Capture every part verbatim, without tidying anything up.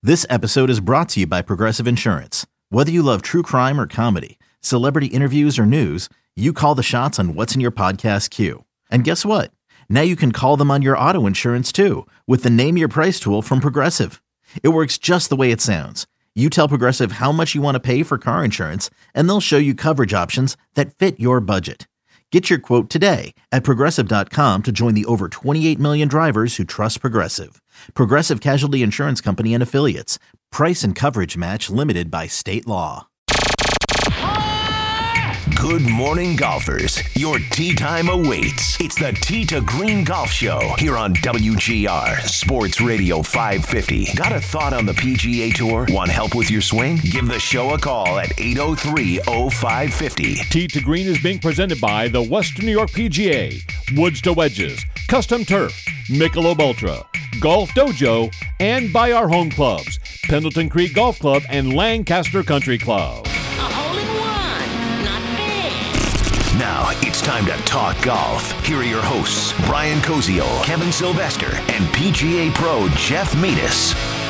This episode is brought to you by Progressive Insurance. Whether you love true crime or comedy, celebrity interviews or news, you call the shots on what's in your podcast queue. And guess what? Now you can call them on your auto insurance too with the Name Your Price tool from Progressive. It works just the way it sounds. You tell Progressive how much you want to pay for car insurance, and they'll show you coverage options that fit your budget. Get your quote today at Progressive dot com to join the over twenty-eight million drivers who trust Progressive. Progressive Casualty Insurance Company and Affiliates. Price and coverage match limited by state law. Good morning, golfers. Your tee time awaits. It's the Tee to Green Golf Show here on W G R Sports Radio five fifty. Got a thought on the P G A Tour? Want help with your swing? Give the show a call at eight oh three oh five fifty. Tee to Green is being presented by the Western New York P G A, Woods to Wedges, Custom Turf, Michelob Ultra, Golf Dojo, and by our home clubs, Pendleton Creek Golf Club and Lancaster Country Club. Now it's time to talk golf. Here are your hosts, Brian Koziol, Kevin Sylvester, and P G A Pro Jeff Metis.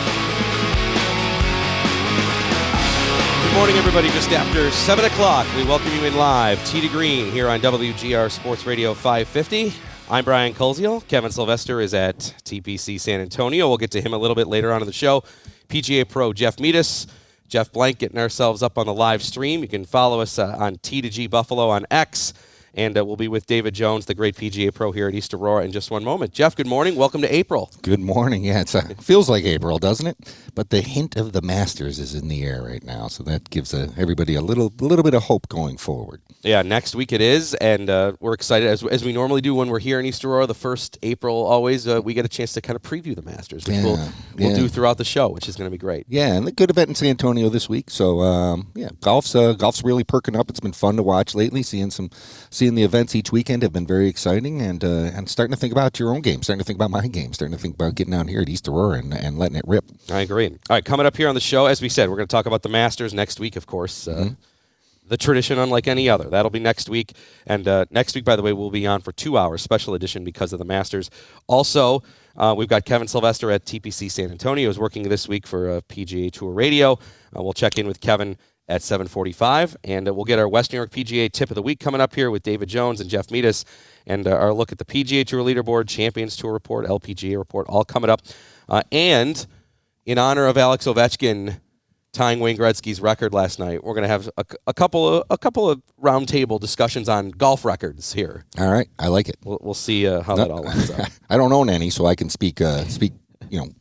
Good morning, everybody. Just after seven o'clock, we welcome you in live. Tee to Green here on W G R Sports Radio five fifty. I'm Brian Koziol. Kevin Sylvester is at T P C San Antonio. We'll get to him a little bit later on in the show. P G A Pro Jeff Metis. Jeff Blank getting ourselves up on the live stream. You can follow us uh, on T to G Buffalo on X, and uh, we'll be with David Jones, the great P G A Pro here at East Aurora in just one moment. Jeff, good morning. Welcome to April. Good morning. Yeah, it's, uh, it feels like April, doesn't it? But the hint of the Masters is in the air right now, so that gives uh, everybody a little little bit of hope going forward. Yeah, next week it is, and uh, we're excited, as, as we normally do when we're here in East Aurora, the first April always, uh, we get a chance to kind of preview the Masters, which yeah, we'll, we'll yeah. do throughout the show, which is going to be great. Yeah, and a good event in San Antonio this week. So, um, yeah, golf's uh, golf's really perking up. It's been fun to watch lately. Seeing some, seeing the events each weekend have been very exciting, and uh, and starting to think about your own game, starting to think about my game, starting to think about getting out here at East Aurora and, and letting it rip. I agree. All right, coming up here on the show, as we said, we're going to talk about the Masters next week, of course. Uh, mm-hmm. The tradition unlike any other. That'll be next week. And uh, next week, by the way, we'll be on for two hours, special edition because of the Masters. Also, uh, we've got Kevin Sylvester at T P C San Antonio is working this week for uh, P G A Tour Radio. Uh, we'll check in with Kevin at seven forty-five, and uh, we'll get our West New York P G A tip of the week coming up here with David Jones and Jeff Metis, and uh, our look at the P G A Tour leaderboard, Champions Tour report, L P G A report, all coming up. Uh, and in honor of Alex Ovechkin tying Wayne Gretzky's record last night, we're going to have a, a couple of a couple of roundtable discussions on golf records here. All right, I like it. We'll, we'll see uh, how no, that all ends up. I don't own any, so I can speak uh, speak you know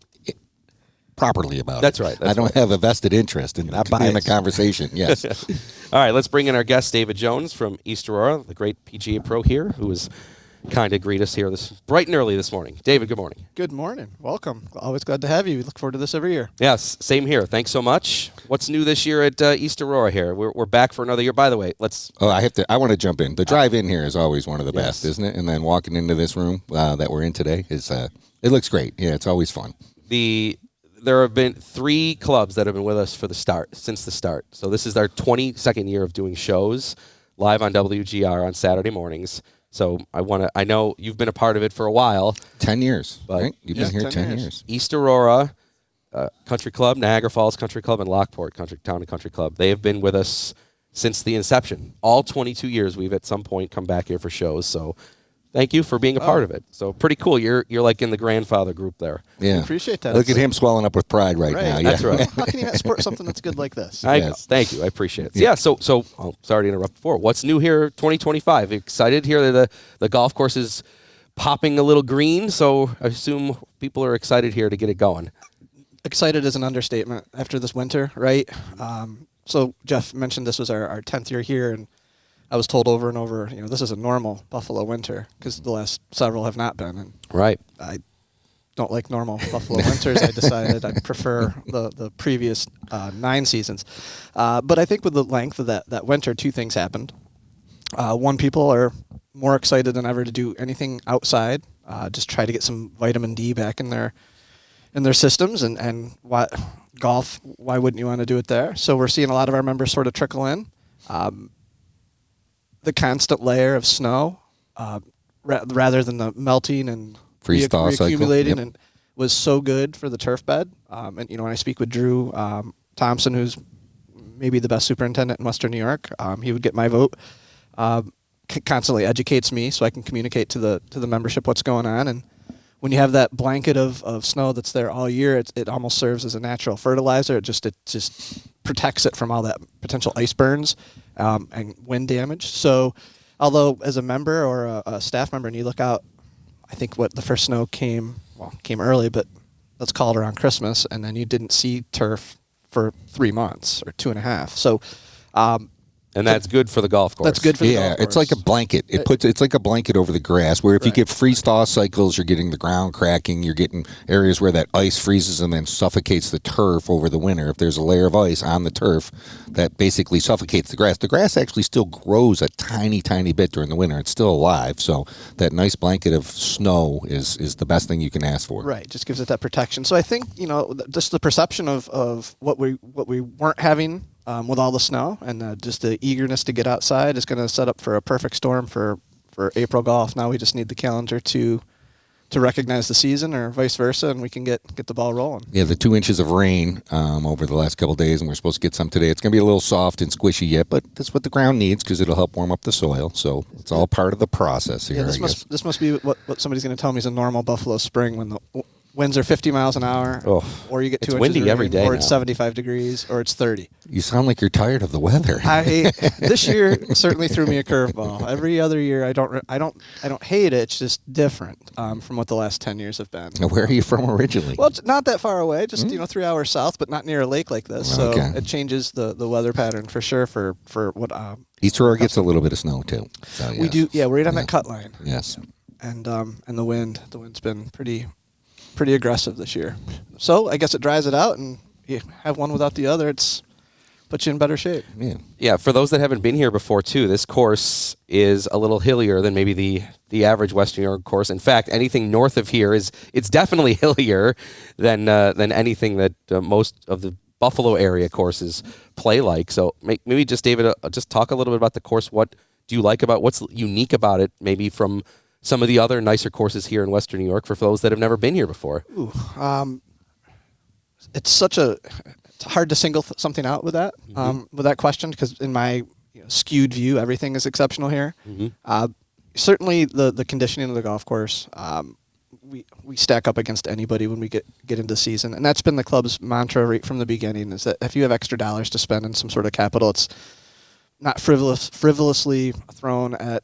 properly about that's it. Right. That's I don't right. have a vested interest in, in the conversation. Yes. All right, let's bring in our guest, David Jones from East Aurora, the great P G A Pro here, who is kind of greet us here this bright and early this morning. David, good morning. Good morning. Welcome. Always glad to have you. We look forward to this every year. Yes, same here. Thanks so much. What's new this year at uh, East Aurora here? We're we're back for another year. By the way, let's... Oh, I have to. I want to jump in. The drive in here is always one of the yes. best, isn't it? And then walking into this room uh, that we're in today, is uh, it looks great. Yeah, it's always fun. The... There have been three clubs that have been with us for the start, since the start. So this is our twenty-second year of doing shows live on W G R on Saturday mornings. So I want to. I know you've been a part of it for a while. Ten years, but right? You've yeah, been here ten, ten years. years. East Aurora uh, Country Club, Niagara Falls Country Club, and Lockport Country Town and Country Club. They have been with us since the inception. All twenty-two years, we've at some point come back here for shows. So thank you for being a part oh. of it. So pretty cool. You're you're like in the grandfather group there. Yeah, I appreciate that. Look it's at him swelling up with pride right, right. now. That's yeah. right. How can you not support something that's good like this? I Yes. know. Thank you. I appreciate it. Yeah. yeah so so oh, sorry to interrupt before. What's new here? twenty twenty-five. Excited here that the the golf course is popping a little green. So I assume people are excited here to get it going. Excited is an understatement after this winter, right? Um, so Jeff mentioned this was our, our tenth year here, and I was told over and over, you know, this is a normal Buffalo winter because the last several have not been. And Right. I don't like normal Buffalo winters. I decided I prefer the, the previous uh, nine seasons. Uh, but I think with the length of that, that winter, two things happened. Uh, one, people are more excited than ever to do anything outside, uh, just try to get some vitamin D back in their in their systems, and, and why, golf, why wouldn't you want to do it there? So we're seeing a lot of our members sort of trickle in. Um, the constant layer of snow, uh, ra- rather than the melting and Freeze re- thaw cycle. reaccumulating, Yep. and was so good for the turf bed. Um, and, you know, when I speak with Drew um, Thompson, who's maybe the best superintendent in Western New York, um, he would get my vote. Um, c- constantly educates me so I can communicate to the to the membership what's going on. And when you have that blanket of, of snow that's there all year, it, it almost serves as a natural fertilizer. It just it just protects it from all that potential ice burns um, and wind damage. So although as a member or a, a staff member and you look out, I think what the first snow came, well, came early, but let's call it around Christmas, and then you didn't see turf for three months or two and a half. So, um, and that's good for the golf course. That's good for the yeah, golf course. it's like a blanket. It puts it's like a blanket over the grass. Where if you Right. get freeze thaw cycles, you're getting the ground cracking. You're getting areas where that ice freezes and then suffocates the turf over the winter. If there's a layer of ice on the turf, that basically suffocates the grass. The grass actually still grows a tiny, tiny bit during the winter. It's still alive. So that nice blanket of snow is is the best thing you can ask for. Right, just gives it that protection. So I think, you know, th- just the perception of, of what we what we weren't having um, with all the snow and uh, just the eagerness to get outside is going to set up for a perfect storm for, for April golf. Now we just need the calendar to to recognize the season or vice versa, and we can get, get the ball rolling. Yeah, the two inches of rain um, over the last couple of days, and we're supposed to get some today. It's going to be a little soft and squishy yet, but that's what the ground needs because it'll help warm up the soil. So it's all part of the process here, Yeah, this I must guess. this must be what, what somebody's going to tell me is a normal Buffalo spring when the w- winds are fifty miles an hour, Oh, or you get two it's inches windy of rain, every day or it's now. seventy-five degrees, or it's thirty. You sound like you're tired of the weather. I this year certainly threw me a curveball. Every other year, I don't, re- I don't, I don't hate it. It's just different um, from what the last ten years have been. Now, where are you from originally? Well, it's not that far away, just you know, three hours south, but not near a lake like this. So Okay. it changes the, the weather pattern for sure. For for what um, East Aurora gets a little bit of snow too. So, we yes. do, yeah, we're right on Yeah. that cut line, Yes. and um, and the wind, the wind's been pretty, pretty aggressive this year. So I guess it dries it out, and you have one without the other. It's puts you in better shape. Yeah. Yeah, for those that haven't been here before, too, this course is a little hillier than maybe the the average Western New York course. In fact, anything north of here is it's definitely hillier than uh, than anything that uh, most of the Buffalo area courses play like. So make, maybe just David, uh, just talk a little bit about the course. What do you like about what's unique about it? Maybe from some of the other nicer courses here in Western New York for those that have never been here before. Ooh, um, it's such a it's hard to single th- something out with that um, with that question because in my you know, skewed view, everything is exceptional here. Uh, certainly, the the conditioning of the golf course. Um, we we stack up against anybody when we get get into season, and that's been the club's mantra right from the beginning. Is that if you have extra dollars to spend in some sort of capital, it's not frivolous frivolously thrown at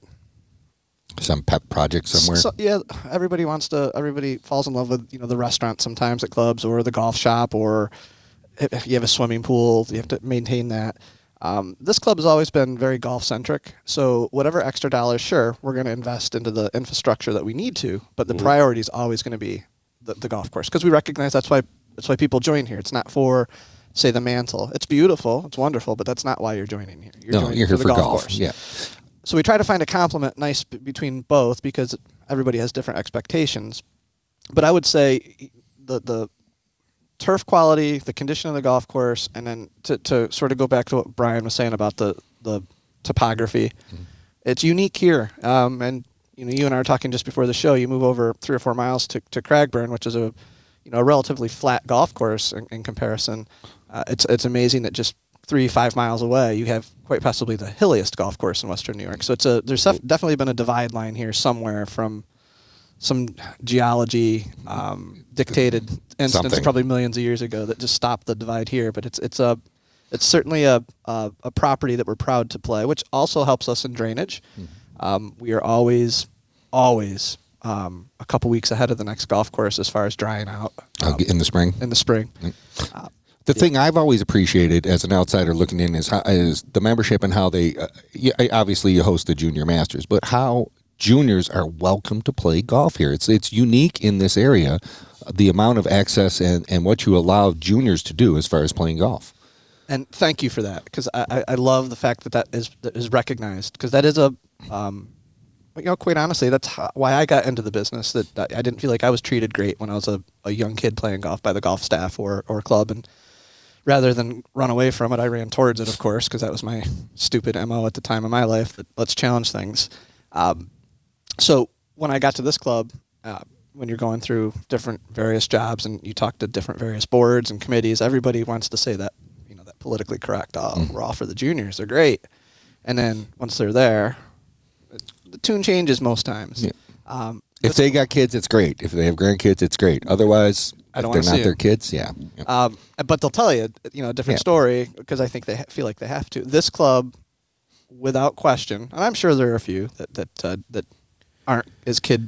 Some pet project somewhere. so, yeah, everybody wants to. Everybody falls in love with you know the restaurant sometimes at clubs or the golf shop, or if if you have a swimming pool, you have to maintain that. Um, this club has always been very golf centric. So whatever extra dollars, sure, we're going to invest into the infrastructure that we need to, but the priority is always going to be the, the golf course because we recognize that's why that's why people join here. It's not for say the mantle. It's beautiful, it's wonderful, but that's not why you're joining here. You're no, joining you're here the for golf, golf. course. Yeah. So we try to find a complement nice b- between both because everybody has different expectations. But I would say the the turf quality, the condition of the golf course, and then to, to sort of go back to what Brian was saying about the, the topography, mm-hmm. It's unique here. Um, and you know, you and I were talking just before the show. You move over three or four miles to, to Cragburn, which is a you know a relatively flat golf course in, in comparison. Uh, it's it's amazing that just three, five miles away, you have quite possibly the hilliest golf course in Western New York. So it's a there's def- definitely been a divide line here somewhere from some geology um, dictated instance, Something. probably millions of years ago, that just stopped the divide here. But it's it's a it's certainly a a, a property that we're proud to play, which also helps us in drainage. Mm-hmm. Um, we are always always um, a couple weeks ahead of the next golf course as far as drying out um, in the spring. in the spring. Uh, The thing I've always appreciated as an outsider looking in is how, is the membership and how they, uh, yeah, obviously you host the Junior Masters, but how juniors are welcome to play golf here. It's it's unique in this area, the amount of access and, and what you allow juniors to do as far as playing golf. And thank you for that, because I, I, I love the fact that that is that is recognized, because that is a, um, you know, quite honestly, that's how, why I got into the business. That, that I didn't feel like I was treated great when I was a, a young kid playing golf by the golf staff or or club, and rather than run away from it, I ran towards it, of course, because that was my stupid M O at the time of my life, that let's challenge things. Um, so when I got to this club, uh, when you're going through different various jobs and you talk to different various boards and committees, everybody wants to say that, you know, that politically correct, oh, mm. we're all for the juniors, they're great. And then once they're there, the tune changes most times. Yeah. Um, if they got kids, it's great. If they have grandkids, it's great. Otherwise, I don't if they're not their it. kids, yeah. yeah. Um, but they'll tell you, you know, a different yeah. story because I think they ha- feel like they have to. This club, without question, and I'm sure there are a few that that uh, that aren't as kid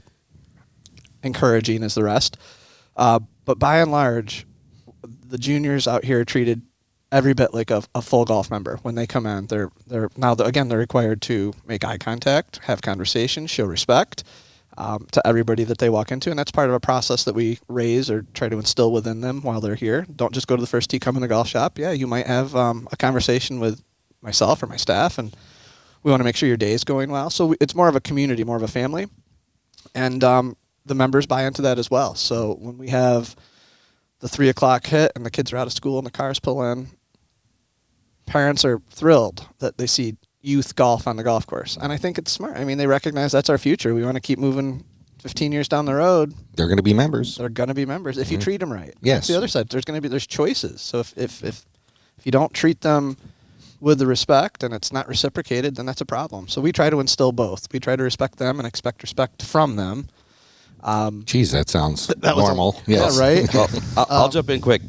encouraging as the rest, uh, but by and large, the juniors out here are treated every bit like a, a full golf member. When they come in, they're they're now again they're required to make eye contact, have conversation, show respect um, to everybody that they walk into, and that's part of a process that we raise or try to instill within them while they're here. Don't just go to the first tee, come in the golf shop. Yeah, you might have um, a conversation with myself or my staff, and we want to make sure your day is going well. So we, it's more of a community, more of a family, and um, the members buy into that as well. So when we have the three o'clock hit and the kids are out of school and the cars pull in, parents are thrilled that they see youth golf on the golf course. And I think it's smart. I mean, they recognize that's our future. We want to keep moving fifteen years down the road. They're going to be members. They're going to be members if mm-hmm. you treat them right. Yes. That's the other side. There's going to be, there's choices. So if, if, if, if you don't treat them with the respect and it's not reciprocated, then that's a problem. So we try to instill both. We try to respect them and expect respect from them. Um, Geez, that sounds that normal. A, yes. Yeah, right? Well, I'll, I'll um, jump in quick.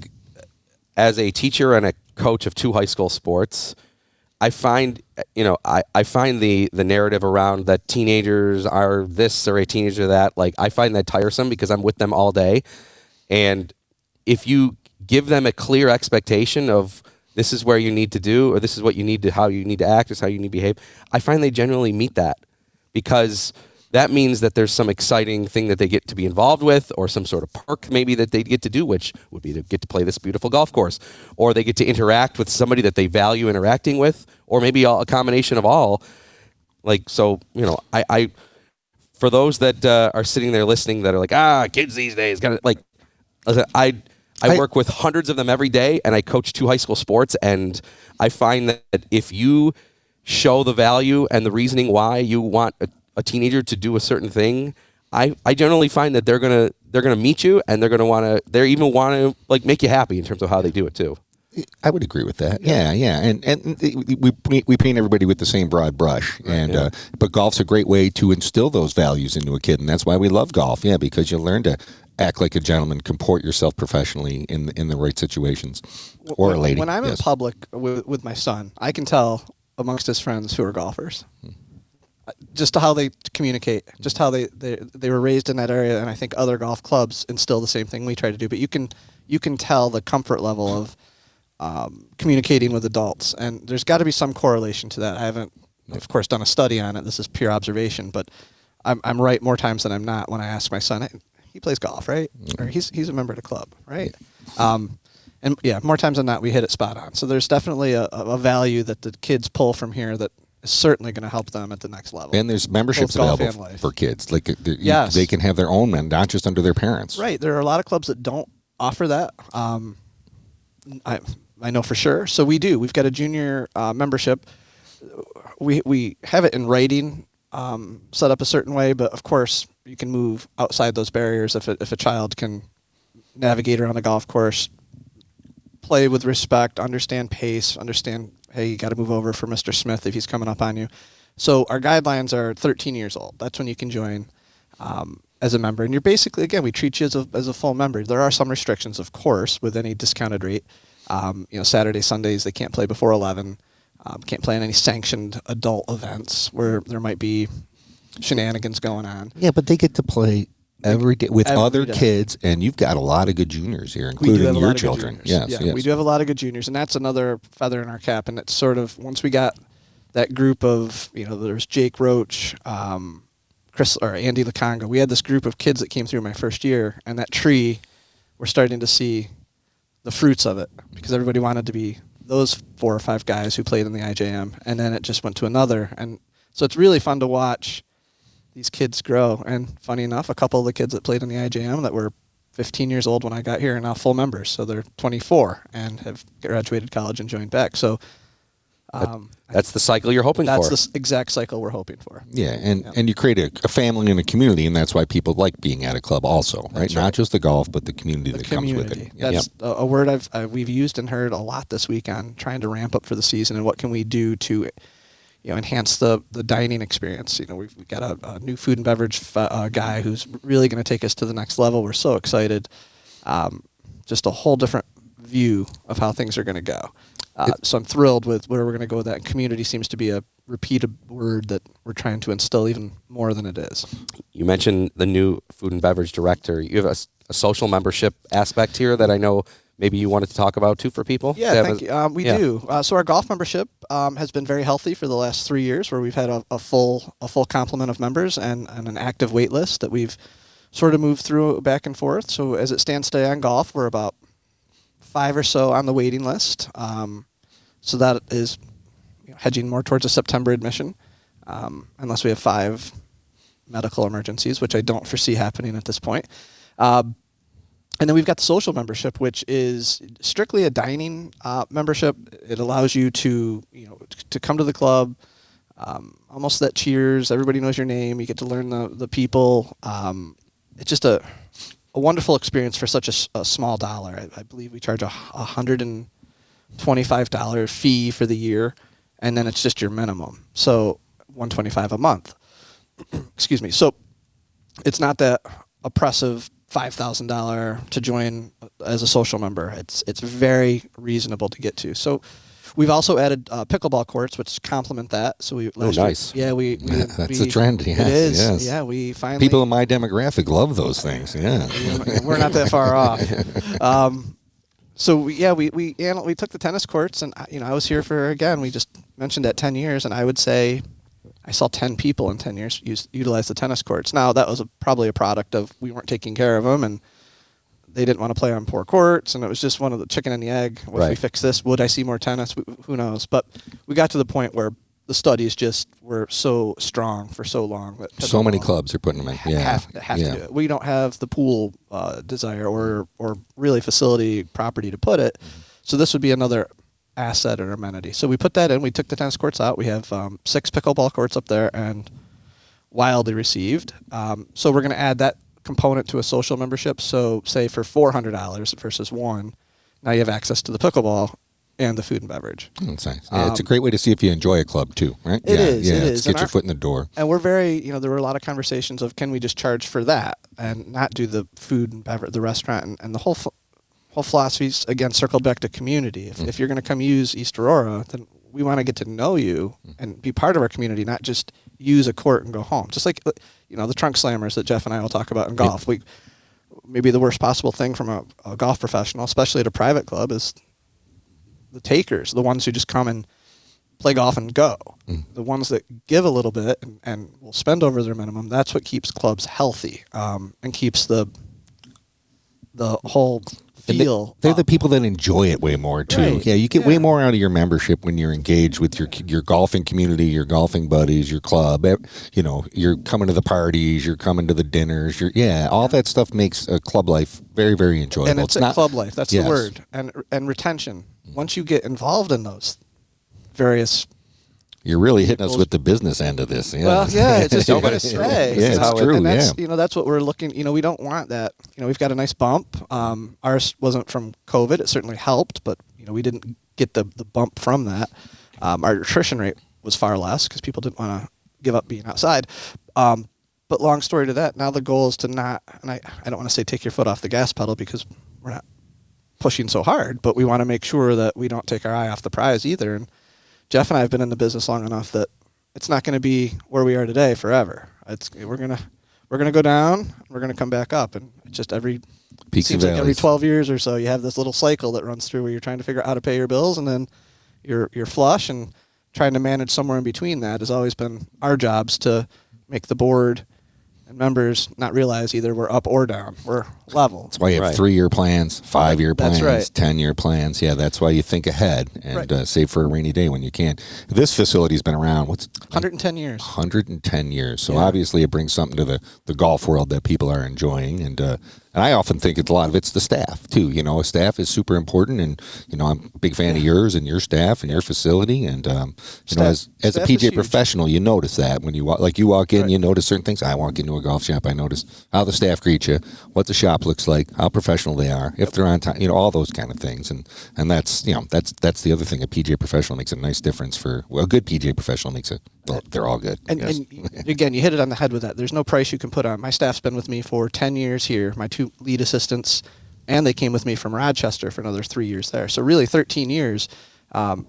As a teacher and a coach of two high school sports, I find, you know, I, I find the, the narrative around that teenagers are this or a teenager that, like, I find that tiresome because I'm with them all day. And if you give them a clear expectation of this is where you need to do, or this is what you need to, how you need to act, this is how you need to behave, I find they generally meet that, because that means that there's some exciting thing that they get to be involved with, or some sort of perk maybe that they get to do, which would be to get to play this beautiful golf course, or they get to interact with somebody that they value interacting with, or maybe a combination of all. Like, so, you know, I, I for those that uh, are sitting there listening that are like, ah, kids these days, got like, I, I work with hundreds of them every day, and I coach two high school sports, and I find that if you show the value and the reasoning why you want a, a teenager to do a certain thing, I, I generally find that they're gonna they're gonna meet you, and they're gonna want to they even want to like make you happy in terms of how they do it too. I would agree with that. Yeah, yeah, and and we we paint everybody with the same broad brush, and yeah. uh, but golf's a great way to instill those values into a kid, and that's why we love golf. Yeah, because you learn to act like a gentleman, comport yourself professionally in the, in the right situations, or when, a lady. When I'm yes. in public with, with my son, I can tell amongst his friends who are golfers, hmm. just how they communicate, just how they, they they were raised in that area, and I think other golf clubs instill the same thing we try to do. But you can you can tell the comfort level of um, communicating with adults, and there's got to be some correlation to that. I haven't, of course, done a study on it. This is pure observation, but I'm I'm right more times than I'm not when I ask my son, hey, he plays golf, right? Or he's he's a member of the club, right? Um, and yeah, more times than not, we hit it spot on. So there's definitely a, a value that the kids pull from here that is certainly going to help them at the next level. And there's memberships available for kids. Like yes. they can have their own men, not just under their parents. Right. There are a lot of clubs that don't offer that. Um, I I know for sure. So we do. We've got a junior uh, membership. We we have it in writing, um, set up a certain way, but of course you can move outside those barriers if a, if a child can navigate around the golf course, play with respect, understand pace, understand, hey, you got to move over for Mister Smith if he's coming up on you. So our guidelines are thirteen years old. That's when you can join um, as a member. And you're basically, again, we treat you as a, as a full member. There are some restrictions, of course, with any discounted rate. Um, you know, Saturdays, Sundays, they can't play before eleven. Um, can't play in any sanctioned adult events where there might be shenanigans going on. Yeah, but they get to play every day with every other day. kids, and you've got a lot of good juniors here, including your children. Yes, yeah, yes, we do have a lot of good juniors, and that's another feather in our cap. And it's sort of once we got that group of, you know, there's Jake Roach, um, Chris or Andy Laconga. We had this group of kids that came through my first year, and that tree, we're starting to see the fruits of it because everybody wanted to be those four or five guys who played in the I J M, and then it just went to another, and so it's really fun to watch these kids grow. And funny enough, a couple of the kids that played in the I J M that were fifteen years old when I got here are now full members, so they're twenty-four and have graduated college and joined back. So Um, That's the cycle you're hoping that's for. the s- exact cycle we're hoping for. Yeah, and, and you create a, a family and a community, and that's why people like being at a club also, right? That's Not right. just the golf, but the community The that community. comes with it. Yeah. That's a, a word I've uh, we've used and heard a lot this week on trying to ramp up for the season and what can we do to, you know, enhance the, the dining experience. You know, we've, we've got a, a new food and beverage f- uh, guy who's really going to take us to the next level. We're so excited. Um, just a whole different view of how things are going to go. Uh, so I'm thrilled with where we're going to go with that. And community seems to be a repeated word that we're trying to instill even more than it is. You mentioned the new food and beverage director. You have a, s- a social membership aspect here that I know maybe you wanted to talk about too for people. Yeah, They have thank a- you. Um, we yeah. do. Uh, so our golf membership um, has been very healthy for the last three years, where we've had a, a full a full complement of members and, and an active wait list that we've sort of moved through back and forth. So as it stands today on golf, we're about five or so on the waiting list. Um, so that is you know, hedging more towards a September admission, um, unless we have five medical emergencies, which I don't foresee happening at this point. Um, And then we've got the social membership, which is strictly a dining uh, membership. It allows you to, you know, t- to come to the club, um, almost that cheers. Everybody knows your name. You get to learn the the people. Um, it's just a a wonderful experience for such a, s- a small dollar. I, I believe we charge a, a hundred and twenty-five dollar fee for the year, and then it's just your minimum. So one twenty five a month. Excuse me. So it's not that oppressive five thousand dollars to join as a social member. It's it's very reasonable to get to. So we've also added uh, pickleball courts, which complement that. So we last year- nice. yeah, we, we That's we- a trend, yes, it is. yes. Yeah, we finally People in my demographic love those things. Yeah. we're not that far off. Um, so we, yeah, we we anal- we took the tennis courts, and uh, you know I was here for again. We just mentioned at ten years, and I would say I saw ten people in ten years use, utilize the tennis courts. Now that was a, probably a product of we weren't taking care of them, and they didn't want to play on poor courts, and it was just one of the chicken and the egg. If we Right. fix this, would I see more tennis? Wh- Who knows? But we got to the point where the studies just were so strong for so long that So many pickleball clubs are putting them in. Yeah. have, have yeah. to do it. We don't have the pool uh, desire or or really facility property to put it. So this would be another asset or amenity. So we put that in. We took the tennis courts out. We have um, six pickleball courts up there and wildly received. Um, so we're going to add that component to a social membership. So say for four hundred dollars versus one, now you have access to the pickleball and the food and beverage. That's nice. Yeah, it's a great way to see if you enjoy a club too, right? It yeah, is, Yeah, it let's is. get And your our- foot in the door. And we're very, you know, there were a lot of conversations of can we just charge for that and not do the food and beverage, the restaurant, and, and the whole ph- whole philosophy's again circled back to community. If, if you're going to come use East Aurora, then we want to get to know you and be part of our community, not just use a court and go home. Just like, you know, the trunk slammers that Jeff and I will talk about in golf. We maybe the worst possible thing from a, a golf professional, especially at a private club, is the takers, the ones who just come and play golf and go. The ones that give a little bit and, and will spend over their minimum, that's what keeps clubs healthy um, and keeps the the whole And they- feel. They're up. the people that enjoy it way more too. Right. Yeah, you get Yeah. way more out of your membership when you're engaged with your your golfing community, your golfing buddies, your club. Eh, You know, you're coming to the parties, you're coming to the dinners. You're yeah, all that stuff makes a club life very very enjoyable. and it's, a not club life. That's Yes. the word. And and retention. Once you get involved in those various. You're really hitting us with the business end of this. Yeah. Well, yeah, it's just No, you're but gonna it's- stray. yeah, you it's know, true, And that's yeah. you know that's what we're looking. You know, we don't want that. You know, we've got a nice bump. Um, ours wasn't from COVID. It certainly helped, but you know, we didn't get the the bump from that. Um, our attrition rate was far less because people didn't want to give up being outside. Um, but long story to that. Now the goal is to not. And I I don't want to say take your foot off the gas pedal because we're not pushing so hard, but we want to make sure that we don't take our eye off the prize either. And Jeff and I have been in the business long enough that it's not going to be where we are today forever. It's we're gonna we're gonna go down. We're gonna come back up, and it's just every Peaks and seems like every valleys. twelve years or so, you have this little cycle that runs through where you're trying to figure out how to pay your bills, and then you're you're flush, and trying to manage somewhere in between that has always been our jobs to make the board and members not realize either we're up or down. We're level. That's why you have Right. three-year plans, five-year That's plans, right. ten-year plans. Yeah, that's why you think ahead and Right. uh, save for a rainy day when you can. This facility's been around, what's one hundred ten years. one hundred ten years. So Yeah. obviously it brings something to the, the golf world that people are enjoying. And uh, And I often think it's a lot of it's the staff too. You know, staff is super important, and you know, I'm a big fan of yours and your staff and your facility. And um, you Staff- know, as as a staff P is J huge. professional, you notice that when you walk, like you walk in, Right. you notice certain things. I walk into a golf shop, I notice how the staff greet you, what the shop looks like, how professional they are, if they're on time. You know, all those kind of things. And and that's you know that's that's the other thing. A P J professional makes a nice difference for well, a good P J professional makes a. Well, they're all good. And, yes. and again, you hit it on the head with that. There's no price you can put on. My staff's been with me for ten years here. My two lead assistants, and they came with me from Rochester for another three years there. So really, thirteen years. Um,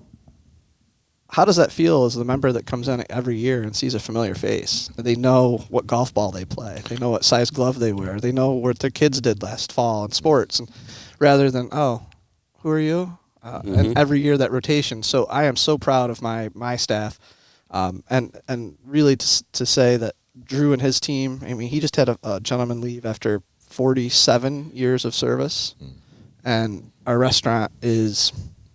how does that feel as the member that comes in every year and sees a familiar face? They know what golf ball they play. They know what size glove they wear. They know what their kids did last fall in sports, and rather than oh, who are you? Uh, Mm-hmm. And every year that rotation. So I am so proud of my my staff. Um, and and really to, s- to say that Drew and his team, I mean, he just had a, a gentleman leave after forty-seven years of service, and our restaurant is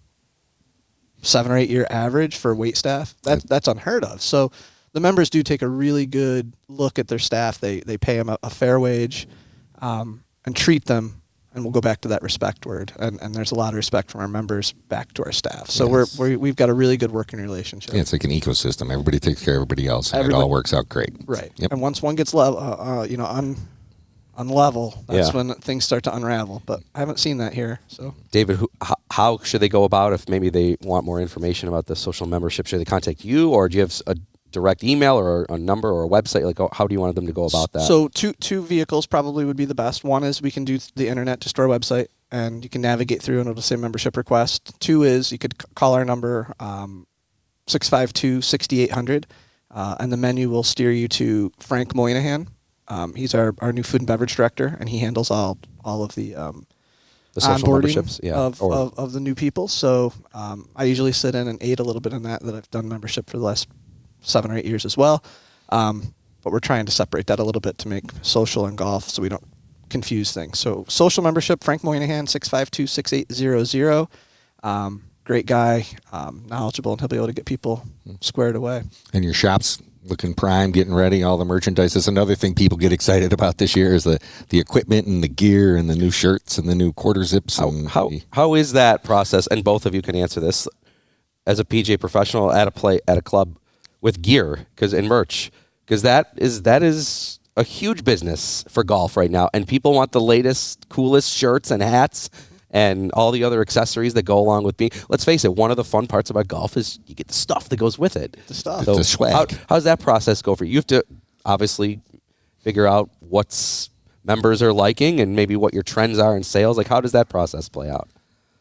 seven or eight year average for wait staff. That that's unheard of. So the members do take a really good look at their staff. They they pay them a, a fair wage, um, and treat them. And we'll go back to that respect word. And, and there's a lot of respect from our members back to our staff. So Yes. we're, we're we've got a really good working relationship. Yeah, it's like an ecosystem. Everybody takes care of everybody else, and Everybody- it all works out great. Right. Yep. And once one gets level, uh, uh, you know, un, unlevel, that's Yeah. when things start to unravel. But I haven't seen that here. So David, who, how, how should they go about if maybe they want more information about the social membership? Should they contact you, or do you have s- a direct email or a number or a website? Like, oh, how do you want them to go about that? So two two vehicles probably would be the best. One is we can do the internet, just our website, and you can navigate through and it'll say membership request. Two is you could c- call our number, um, six five two, six eight zero zero, uh, and the menu will steer you to Frank Moynihan. Um, he's our, our new food and beverage director, and he handles all all of the um, the social onboarding memberships, yeah, of, or of, of the new people. So um, I usually sit in and aid a little bit in that, that I've done membership for the last seven or eight years as well. Um, but we're trying to separate that a little bit to make social and golf so we don't confuse things. So social membership, Frank Moynihan, six five two, six eight zero zero. Um, great guy, um, knowledgeable, and he'll be able to get people squared away. And your shop's looking prime, getting ready, all the merchandise. That's another thing people get excited about this year is the, the equipment and the gear and the new shirts and the new quarter zips. how, and how, the- how is that process? And both of you can answer this as a P J professional at a play at a club with gear, because in merch, because that is that is a huge business for golf right now, and people want the latest, coolest shirts and hats and all the other accessories that go along with being. Let's face it, one of the fun parts about golf is you get the stuff that goes with it. The stuff. The swag. How, how does that process go for you? You have to obviously figure out what's members are liking and maybe what your trends are in sales. Like, how does that process play out?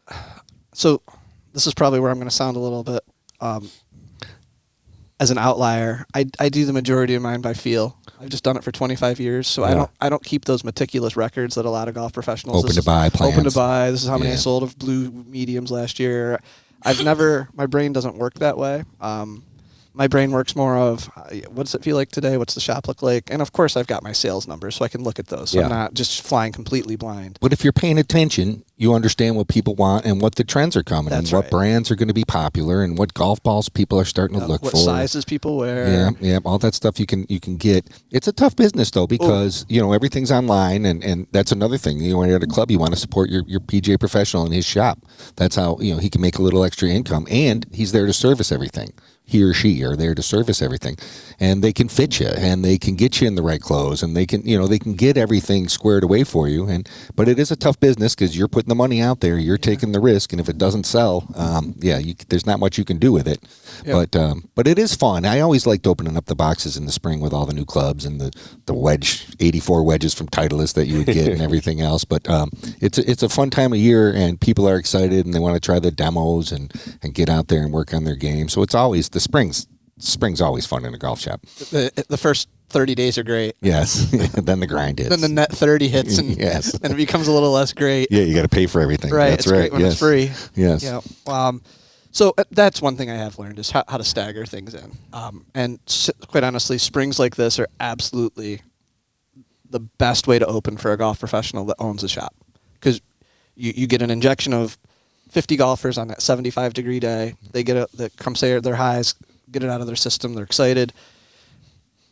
So this is probably where I'm going to sound a little bit um, as an outlier. I, I do the majority of mine by feel. I've just done it for twenty-five years, so I Yeah. don't I don't keep those meticulous records that a lot of golf professionals Open this to is- buy Open to plans. buy. This is how many I Yeah. sold of blue mediums last year. I've never. My brain doesn't work that way. Um, my brain works more of uh, what does it feel like today? What's the shop look like? And of course, I've got my sales numbers, so I can look at those. So Yeah. I'm not just flying completely blind. But if you're paying attention, you understand what people want and what the trends are coming That's and what right. brands are going to be popular and what golf balls people are starting to Uh, look what for. sizes people wear? Yeah, yeah, all that stuff you can you can get. It's a tough business though because you know everything's online, and, and that's another thing. You know, when you're at a club, you want to support your, your P J professional in his shop. That's how you know he can make a little extra income, and he's there to service everything. He or she are there to service everything, and they can fit you, and they can get you in the right clothes, and they can you know they can get everything squared away for you. And but it is a tough business because you're putting the money out there, you're taking the risk, and if it doesn't sell, um, yeah, you, there's not much you can do with it. Yep. But um, but it is fun. I always liked opening up the boxes in the spring with all the new clubs and the, the wedge eighty-four wedges from Titleist that you would get and everything else. But um, it's a, it's a fun time of year, and people are excited and they want to try the demos and, and get out there and work on their game. So it's always the springs. Spring's always fun in a golf shop. The, the first thirty days are great. Yes. Then the grind hits. Then the net thirty hits and, Yes. and it becomes a little less great. yeah, you got to pay for everything. Right. That's it's right. great when yes. it's free. Yes. Yeah. Um, so uh, that's one thing I have learned is how, how to stagger things in. Um, and s- quite honestly, springs like this are absolutely the best way to open for a golf professional that owns a shop, because you, you get an injection of fifty golfers on that seventy-five degree day. They get a, the come say their highs, get it out of their system. They're excited.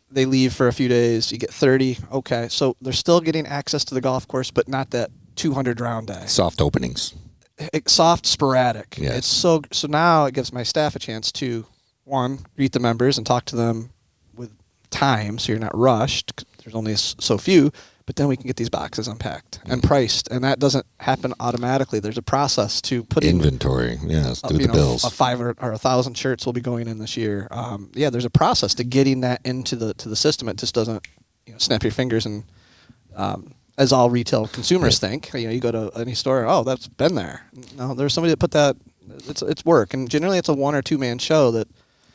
they leave for a few days. You get thirty. Okay, so they're still getting access to the golf course, but not that two hundred round day. Soft openings. It, soft, sporadic. Yes. It's so so now it gives my staff a chance to, one, greet the members and talk to them with time, so you're not rushed. There's only so few, but then we can get these boxes unpacked and priced, and that doesn't happen automatically. There's a process to put inventory. Yes, uh, do the know, bills. A five or, or a thousand shirts will be going in this year. Um, yeah, there's a process to getting that into the to the system. It just doesn't, you know, snap your fingers and. Um, as all retail consumers right. think, you know, you go to any store, oh, that's been there. No, there's somebody that put that. It's it's work, and generally it's a one or two man show that.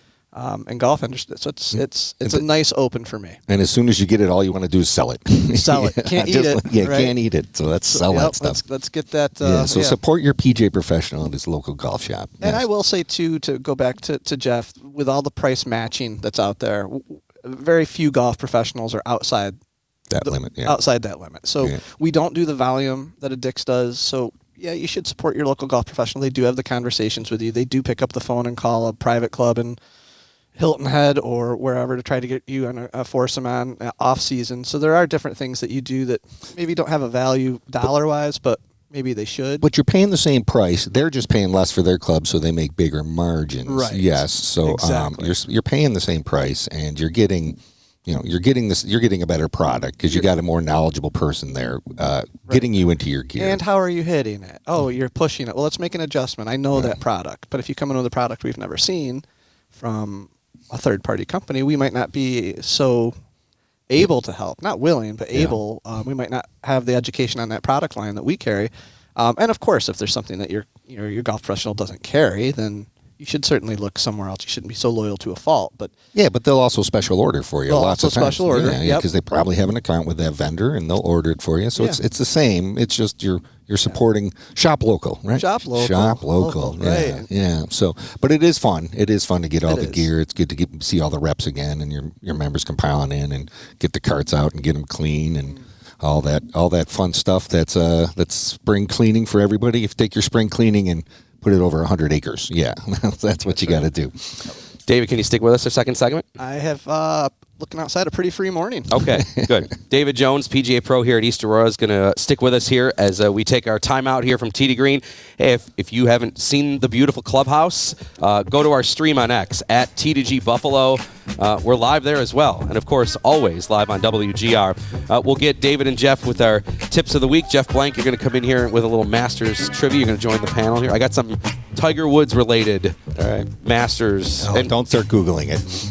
Um, in golf industry, so it's it's it's a nice open for me. And as soon as you get it, all you want to do is sell it. Sell it. Can't Just, eat it. Yeah, right? can't eat it. So let's so, sell yep, that stuff. Let's, let's get that. Uh, yeah. So yeah. support your P G A professional at his local golf shop. And yes. I will say too, to go back to, to Jeff, with all the price matching that's out there, w- very few golf professionals are outside that the, limit. Yeah. Outside that limit. So yeah. we don't do the volume that a Dick's does. So yeah, you should support your local golf professional. They do have the conversations with you. They do pick up the phone and call a private club and. Hilton Head or wherever to try to get you on a, a foursome on uh, off season. So there are different things that you do that maybe don't have a value dollar wise, but maybe they should. But you're paying the same price. They're just paying less for their club, so they make bigger margins. Right. Yes. So exactly. um, you're you're paying the same price, and you're getting, you know, you're getting this. You're getting a better product because you got a more knowledgeable person there, uh, right. getting you into your gear. And how are you hitting it? Oh, you're pushing it. Well, let's make an adjustment. I know right. that product, but if you come in with a product we've never seen from a third-party company, we might not be so able to help. Not willing, but able. Yeah. Um, we might not have the education on that product line that we carry. Um, and of course, if there's something that your you know, your golf professional doesn't carry, then you should certainly look somewhere else. You shouldn't be so loyal to a fault. But yeah, but they'll also special order for you. They'll lots also of times. special order, yeah, yep. because they probably have an account with that vendor and they'll order it for you. So yeah. it's it's the same. It's just you're you're supporting yeah. shop local, right? Shop local, shop local, local yeah, right? Yeah. So, but it is fun. It is fun to get all it the is. gear. It's good to get see all the reps again, and your your members compiling in and get the carts out and get them clean and. All that, all that fun stuff. That's uh, that's spring cleaning for everybody. If you take your spring cleaning and put it over a hundred acres, yeah, that's what you got to do. David, can you stick with us for second segment? I have uh, looking outside a pretty free morning. Okay, good. David Jones, P G A Pro here at East Aurora, is going to stick with us here as uh, we take our time out here from Tee to Green. Hey, if if you haven't seen the beautiful clubhouse, uh, go to our stream on X at T two G Buffalo. Uh, we're live there as well, and of course, always live on W G R. Uh, we'll get David and Jeff with our tips of the week. Jeff Blank, you're going to come in here with a little Masters trivia. You're going to join the panel here. I got some Tiger Woods related all right, Masters. Oh, and don't start Googling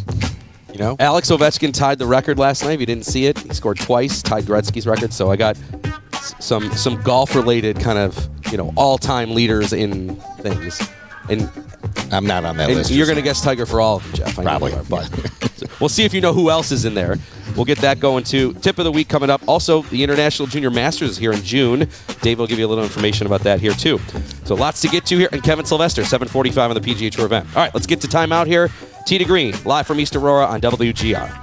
it. You know, Alex Ovechkin tied the record last night. If you didn't see it, he scored twice, tied Gretzky's record. So I got s- some some golf related kind of you know all time leaders in things. And I'm not on that and list. you're going to guess Tiger for all of them, Jeff. I know Probably. you are, but so we'll see if you know who else is in there. We'll get that going too. Tip of the week coming up. Also, the International Junior Masters is here in June. Dave will give you a little information about that here too. So lots to get to here. And Kevin Sylvester, seven forty-five on the P G A Tour event. All right, let's get to timeout here. Tee to Green, live from East Aurora on W G R.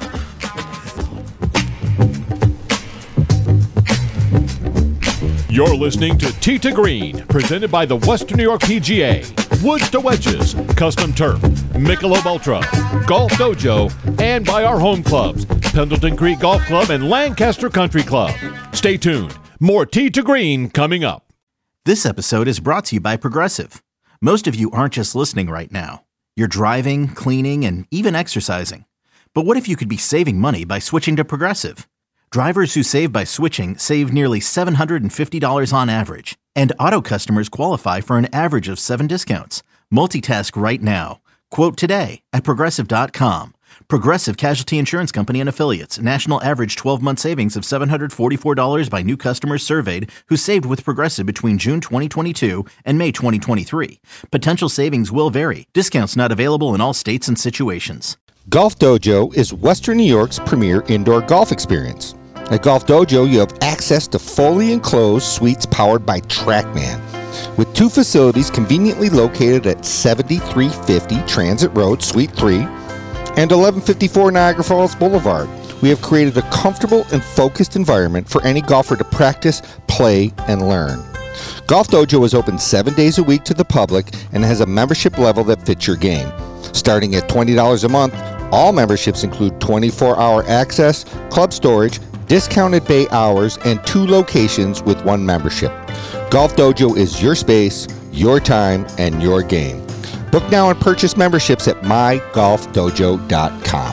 You're listening to Tee to Green, presented by the Western New York P G A, Woods to Wedges, Custom Turf, Michelob Ultra, Golf Dojo, and by our home clubs, Pendleton Creek Golf Club and Lancaster Country Club. Stay tuned. More Tee to Green coming up. This episode is brought to you by Progressive. Most of you aren't just listening right now. You're driving, cleaning, and even exercising. But what if you could be saving money by switching to Progressive? Drivers who save by switching save nearly seven hundred fifty dollars on average. And auto customers qualify for an average of seven discounts. Multitask right now. Quote today at Progressive dot com. Progressive Casualty Insurance Company and Affiliates. National average twelve-month savings of seven hundred forty-four dollars by new customers surveyed who saved with Progressive between June twenty twenty-two and May twenty twenty-three. Potential savings will vary. Discounts not available in all states and situations. Golf Dojo is Western New York's premier indoor golf experience. At Golf Dojo, you have access to fully enclosed suites powered by TrackMan. With two facilities conveniently located at seventy-three fifty Transit Road, Suite three, and eleven fifty-four Niagara Falls Boulevard, we have created a comfortable and focused environment for any golfer to practice, play, and learn. Golf Dojo is open seven days a week to the public and has a membership level that fits your game. Starting at twenty dollars a month, All memberships include twenty-four hour access, club storage, discounted bay hours, and two locations with one membership. Golf Dojo is your space, your time, and your game. Book now and purchase memberships at my golf dojo dot com.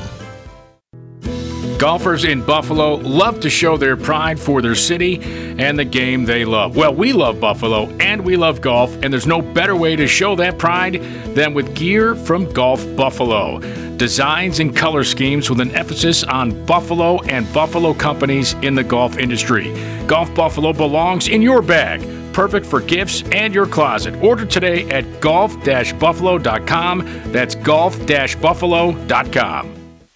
Golfers in Buffalo love to show their pride for their city and the game they love. Well, we love Buffalo and we love golf, and there's no better way to show that pride than with gear from Golf Buffalo. Designs and color schemes with an emphasis on Buffalo and Buffalo companies in the golf industry. Golf Buffalo belongs in your bag. Perfect for gifts and your closet. Order today at golf dash buffalo dot com. That's golf dash buffalo dot com.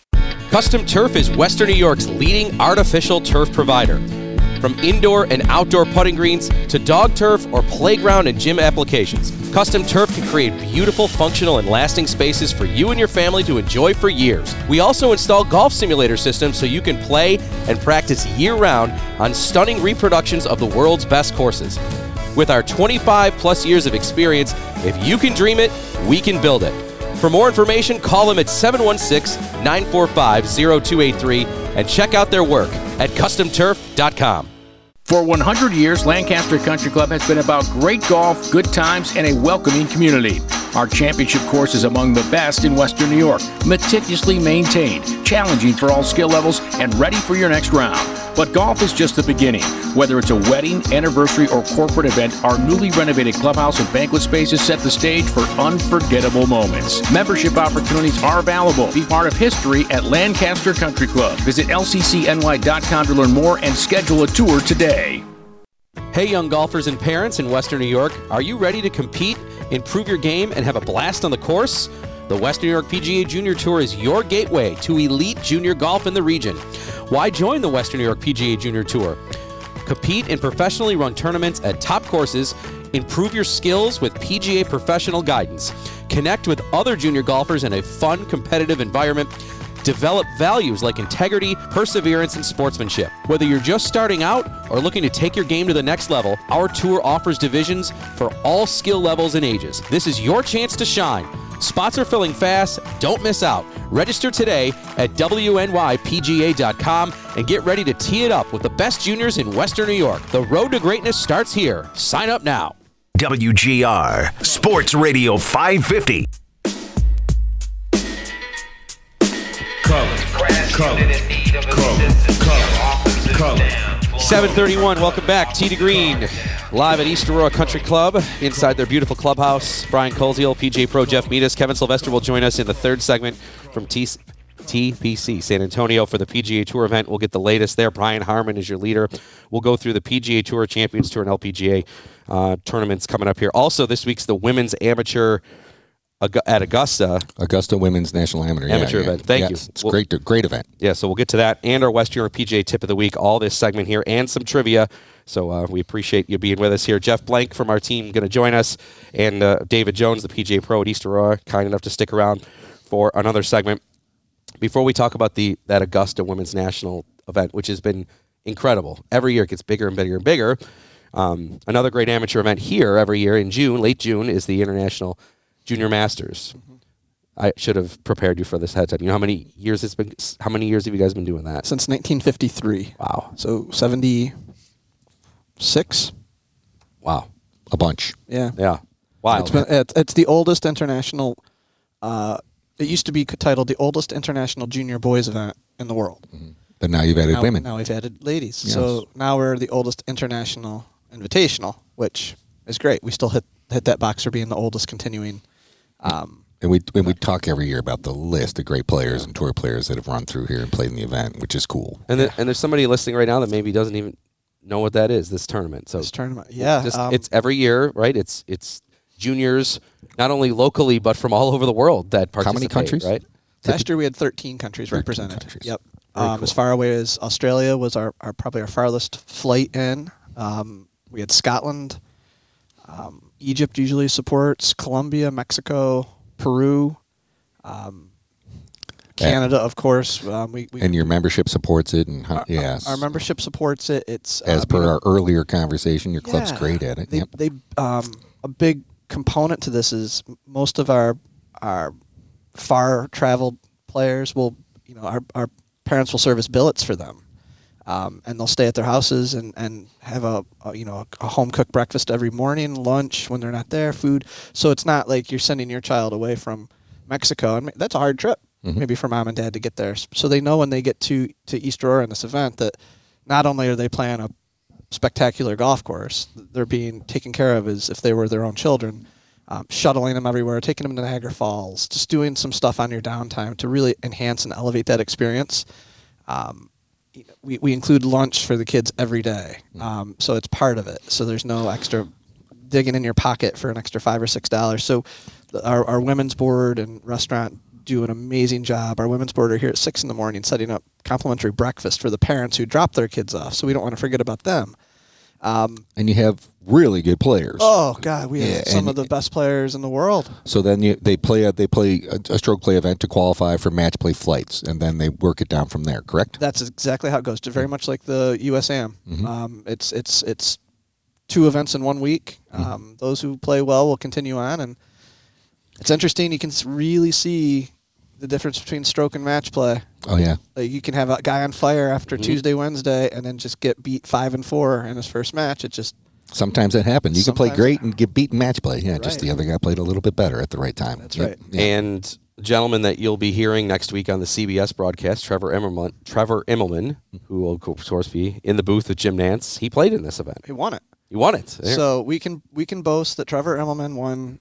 Custom Turf is Western New York's leading artificial turf provider. From indoor and outdoor putting greens to dog turf or playground and gym applications, Custom Turf can create beautiful, functional, and lasting spaces for you and your family to enjoy for years. We also install golf simulator systems so you can play and practice year-round on stunning reproductions of the world's best courses. With our twenty-five plus years of experience, if you can dream it, we can build it. For more information, call them at seven one six, nine four five, zero two eight three and check out their work at custom turf dot com. For one hundred years, Lancaster Country Club has been about great golf, good times, and a welcoming community. Our championship course is among the best in Western New York, meticulously maintained, challenging for all skill levels, and ready for your next round. But golf is just the beginning. Whether it's a wedding, anniversary, or corporate event, our newly renovated clubhouse and banquet spaces set the stage for unforgettable moments. Membership opportunities are available. Be part of history at Lancaster Country Club. Visit L C C N Y dot com to learn more and schedule a tour today. Hey, young golfers and parents in Western New York, are you ready to compete, improve your game, and have a blast on the course? The Western New York P G A Junior Tour is your gateway to elite junior golf in the region. Why join the Western New York P G A Junior Tour? Compete in professionally run tournaments at top courses, improve your skills with P G A professional guidance, connect with other junior golfers in a fun, competitive environment, develop values like integrity, perseverance, and sportsmanship. Whether you're just starting out or looking to take your game to the next level, our tour offers divisions for all skill levels and ages. This is your chance to shine. Spots are filling fast. Don't miss out. Register today at W N Y P G A dot com and get ready to tee it up with the best juniors in Western New York. The road to greatness starts here. Sign up now. W G R Sports Radio five fifty. Color, color, color, color. seven thirty-one, welcome back. Tee to Green, live at East Aurora Country Club, inside their beautiful clubhouse. Brian Koziel, P G A Pro Jeff Meadus, Kevin Sylvester will join us in the third segment from T P C San Antonio for the P G A Tour event. We'll get the latest there. Brian Harmon is your leader. We'll go through the P G A Tour, Champions Tour, and L P G A uh, tournaments coming up here. Also, this week's the Women's Amateur at Augusta. Augusta Women's National Amateur, Amateur yeah, event. yeah. Thank yeah, you. It's a Well, great, great event. Yeah, so we'll get to that and our West New York P G A Tip of the Week, all this segment here, and some trivia. So uh, we appreciate you being with us here. Jeff Blank from our team going to join us, and uh, David Jones, the P G A Pro at East Aurora, kind enough to stick around for another segment. Before we talk about the that Augusta Women's National event, which has been incredible. Every year it gets bigger and bigger and bigger. Um, another great amateur event here every year in June, late June, is the International Junior Masters. Mm-hmm. I should have prepared you for this ahead of time. You know how many years it's been? How many years have you guys been doing that? Since nineteen fifty-three. Wow. So seventy-six. Wow. A bunch. Yeah. Yeah. Wow. It's, been, it's, it's the oldest international. Uh, it used to be titled the oldest international junior boys event in the world. Mm-hmm. But now you've added now, women. Now we've added ladies. Yes. So now we're the oldest international invitational, which is great. We still hit hit that box for being the oldest continuing. Um, And we and we talk every year about the list of great players and tour players that have run through here and played in the event, which is cool. And there, and there's somebody listening right now that maybe doesn't even know what that is. This tournament. So this tournament, yeah, just, um, it's every year, right? It's it's juniors, not only locally but from all over the world that participate. How many countries? Right. last year we had thirteen countries thirteen represented. countries. Yep. Very Um, cool. As far away as Australia was our, our probably our farthest flight in. Um, we had Scotland. Um, Egypt usually supports Colombia, Mexico, Peru. Um, Canada, of course. Um, we, we And your membership supports it, and our, yes, our membership supports it. It's as uh, per you know, our earlier conversation, your club's yeah, great at it. They, Yep. they um, a big component to this is most of our our far traveled players will, you know, our our parents will serve as billets for them, um, and they'll stay at their houses and, and have a, a you know a home cooked breakfast every morning, lunch when they're not there, food. So it's not like you're sending your child away from Mexico, and that's a hard trip, mm-hmm. maybe for mom and dad to get there. So they know when they get to to East Aurora in this event that not only are they playing a spectacular golf course, they're being taken care of as if they were their own children. Um, shuttling them everywhere, taking them to Niagara Falls, just doing some stuff on your downtime to really enhance and elevate that experience. Um, we, we include lunch for the kids every day, um, so it's part of it. So there's no extra digging in your pocket for an extra five or six dollars. So the, our, our women's board and restaurant do an amazing job. Our women's board are here at six in the morning setting up complimentary breakfast for the parents who drop their kids off, so we don't want to forget about them. Um, and you have really good players. Oh God, we have Yeah, some and- of the best players in the world. So then you, they play a, they play a, a stroke play event to qualify for match play flights, and then they work it down from there. Correct? That's exactly how it goes. Very much like the U S A M. Mhm. Um, it's it's it's two events in one week. Um, those who play well will continue on, and it's interesting. You can s- really see the difference between stroke and match play. Oh yeah. Like you can have a guy on fire after Tuesday, Wednesday, and then just get beat five and four in his first match. It just Sometimes that happens. You can play Sometimes- great and get beaten match play. Yeah, just Right. the other guy played a little bit better at the right time. That's Yep. right. Yeah. And gentleman that you'll be hearing next week on the C B S broadcast, Trevor Immelman, Trevor Immelman, who will of course be in the booth with Jim Nance. He played in this event. he won it. He won it. There. So we can we can boast that Trevor Immelman won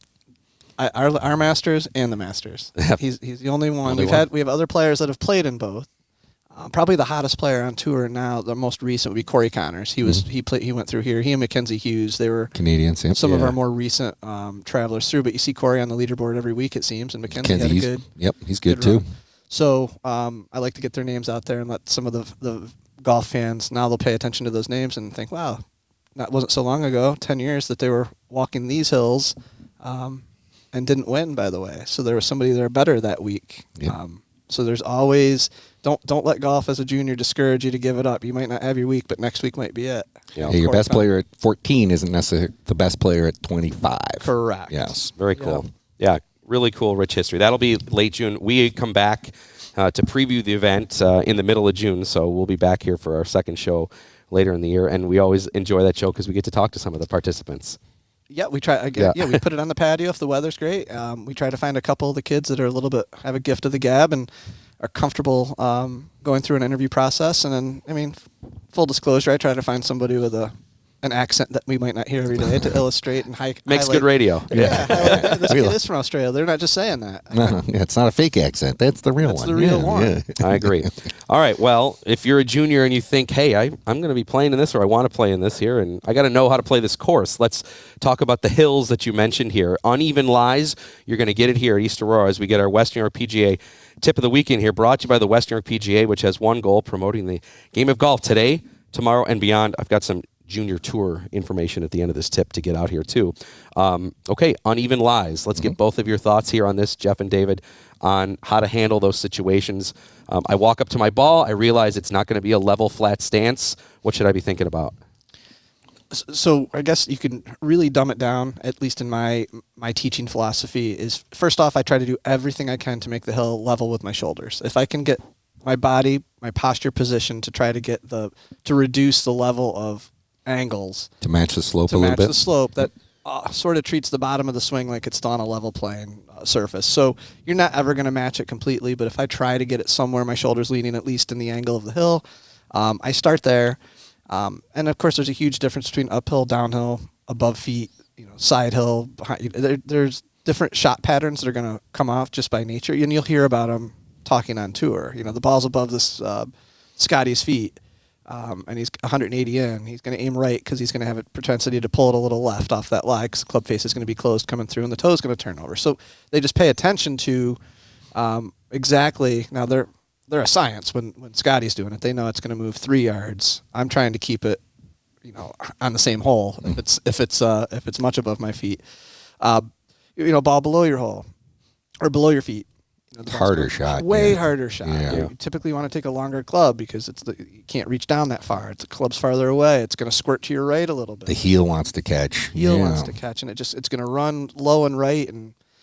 I- our our Masters and the Masters. he's he's the only one. Only We've one. had we have other players that have played in both. Uh, probably the hottest player on tour now, the most recent would be Corey Connors. He was he played he went through here. He and Mackenzie Hughes. They were Canadians. Yep. some of Yeah. our more recent um, travelers through. But you see Corey on the leaderboard every week it seems, and Mackenzie Mackenzie, had a he's- good. Yep, he's good, good too. run. So um, I like to get their names out there and let some of the the golf fans now they'll pay attention to those names and think, wow, that wasn't so long ago, ten years that they were walking these hills, um, and didn't win. By the way, so there was somebody there better that week. Yep. Um, so there's always don't don't let golf as a junior discourage you to give it up. You might not have your week, but next week might be it. Yeah. Hey, your Corey best Con- player at fourteen isn't necessarily the best player at twenty-five. Correct. Yes. Very cool. Yeah, really cool, rich history. That'll be late June. We come back uh, to preview the event uh, in the middle of June, so we'll be back here for our second show later in the year, and we always enjoy that show because we get to talk to some of the participants. Yeah, we try. Again, Yeah. yeah. we put it on the patio if the weather's great. Um, we try to find a couple of the kids that are a little bit have a gift of the gab and are comfortable um, going through an interview process. And then, I mean, f- full disclosure, I try to find somebody with a an accent that we might not hear every day to illustrate and hi- Makes highlight. good radio. Yeah, highlight, this We kid love- is from Australia. They're not just saying that. No, yeah, it's not a fake accent. That's the real That's one. the real Yeah, one. yeah. I agree. All right. Well, if you're a junior and you think, hey, I, I'm going to be playing in this or I want to play in this here and I got to know how to play this course, let's talk about the hills that you mentioned here. Uneven Lies, you're going to get it here at East Aurora as we get our Western York P G A tip of the weekend here, brought to you by the Western York P G A, which has one goal, promoting the game of golf today, tomorrow, and beyond. I've got some junior tour information at the end of this tip to get out here too. Um, okay, Uneven Lies. Let's get both of your thoughts here on this, Jeff and David, on how to handle those situations. Um, I walk up to my ball. I realize it's not going to be a level, flat stance. What should I be thinking about? S- So I guess you can really dumb it down, at least in my my teaching philosophy, is first off, I try to do everything I can to make the hill level with my shoulders. If I can get my body, my posture position to try to get the, to reduce the level of angles To match the slope to a little match bit. the slope, that uh, sort of treats the bottom of the swing like it's still on a level playing uh, surface. So you're not ever going to match it completely, but if I try to get it somewhere, my shoulder's leaning at least in the angle of the hill, um, I start there. Um, and of course, there's a huge difference between uphill, downhill, above feet, you know, side hill. Behind. There, there's different shot patterns that are going to come off just by nature, and you'll hear about them talking on tour. You know, the ball's above this uh, Scotty's feet, um, and he's one hundred eighty in. He's going to aim right because he's going to have a propensity to pull it a little left off that lie because the club face is going to be closed coming through, and the toe's going to turn over. So they just pay attention to um, exactly. Now they're they're a science when when Scotty's doing it. They know it's going to move three yards. I'm trying to keep it, you know, on the same hole. If it's if it's uh, if it's much above my feet, uh, you know, ball below your hole or below your feet. You know, the ball's Harder going- shot, way yeah. harder shot. Yeah. You typically want to take a longer club because it's the you can't reach down that far. It's the club's farther away. It's going to squirt to your right a little bit. The heel wants to catch. heel yeah. wants to catch, and it just it's going to run low and right, and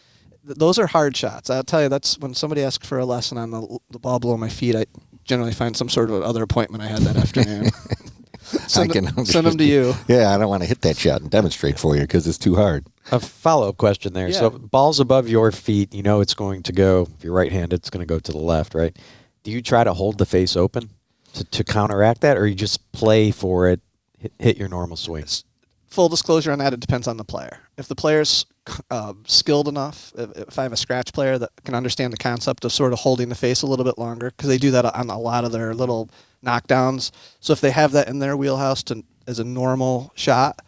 th- those are hard shots. I'll tell you, that's when somebody asks for a lesson on the, the ball below my feet, I generally find some sort of other appointment I had that afternoon. send, I can send them to you. Yeah, I don't want to hit that shot and demonstrate for you because it's too hard. A follow-up question there. Yeah. So ball's above your feet. You know it's going to go, if you're right-handed, it's going to go to the left, right? Do you try to hold the face open to, to counteract that, or you just play for it, hit, hit your normal swings? Full disclosure on that, it depends on the player. If the player's uh, skilled enough, if, if I have a scratch player that can understand the concept of sort of holding the face a little bit longer, because they do that on a lot of their little knockdowns. So if they have that in their wheelhouse to, as a normal shot,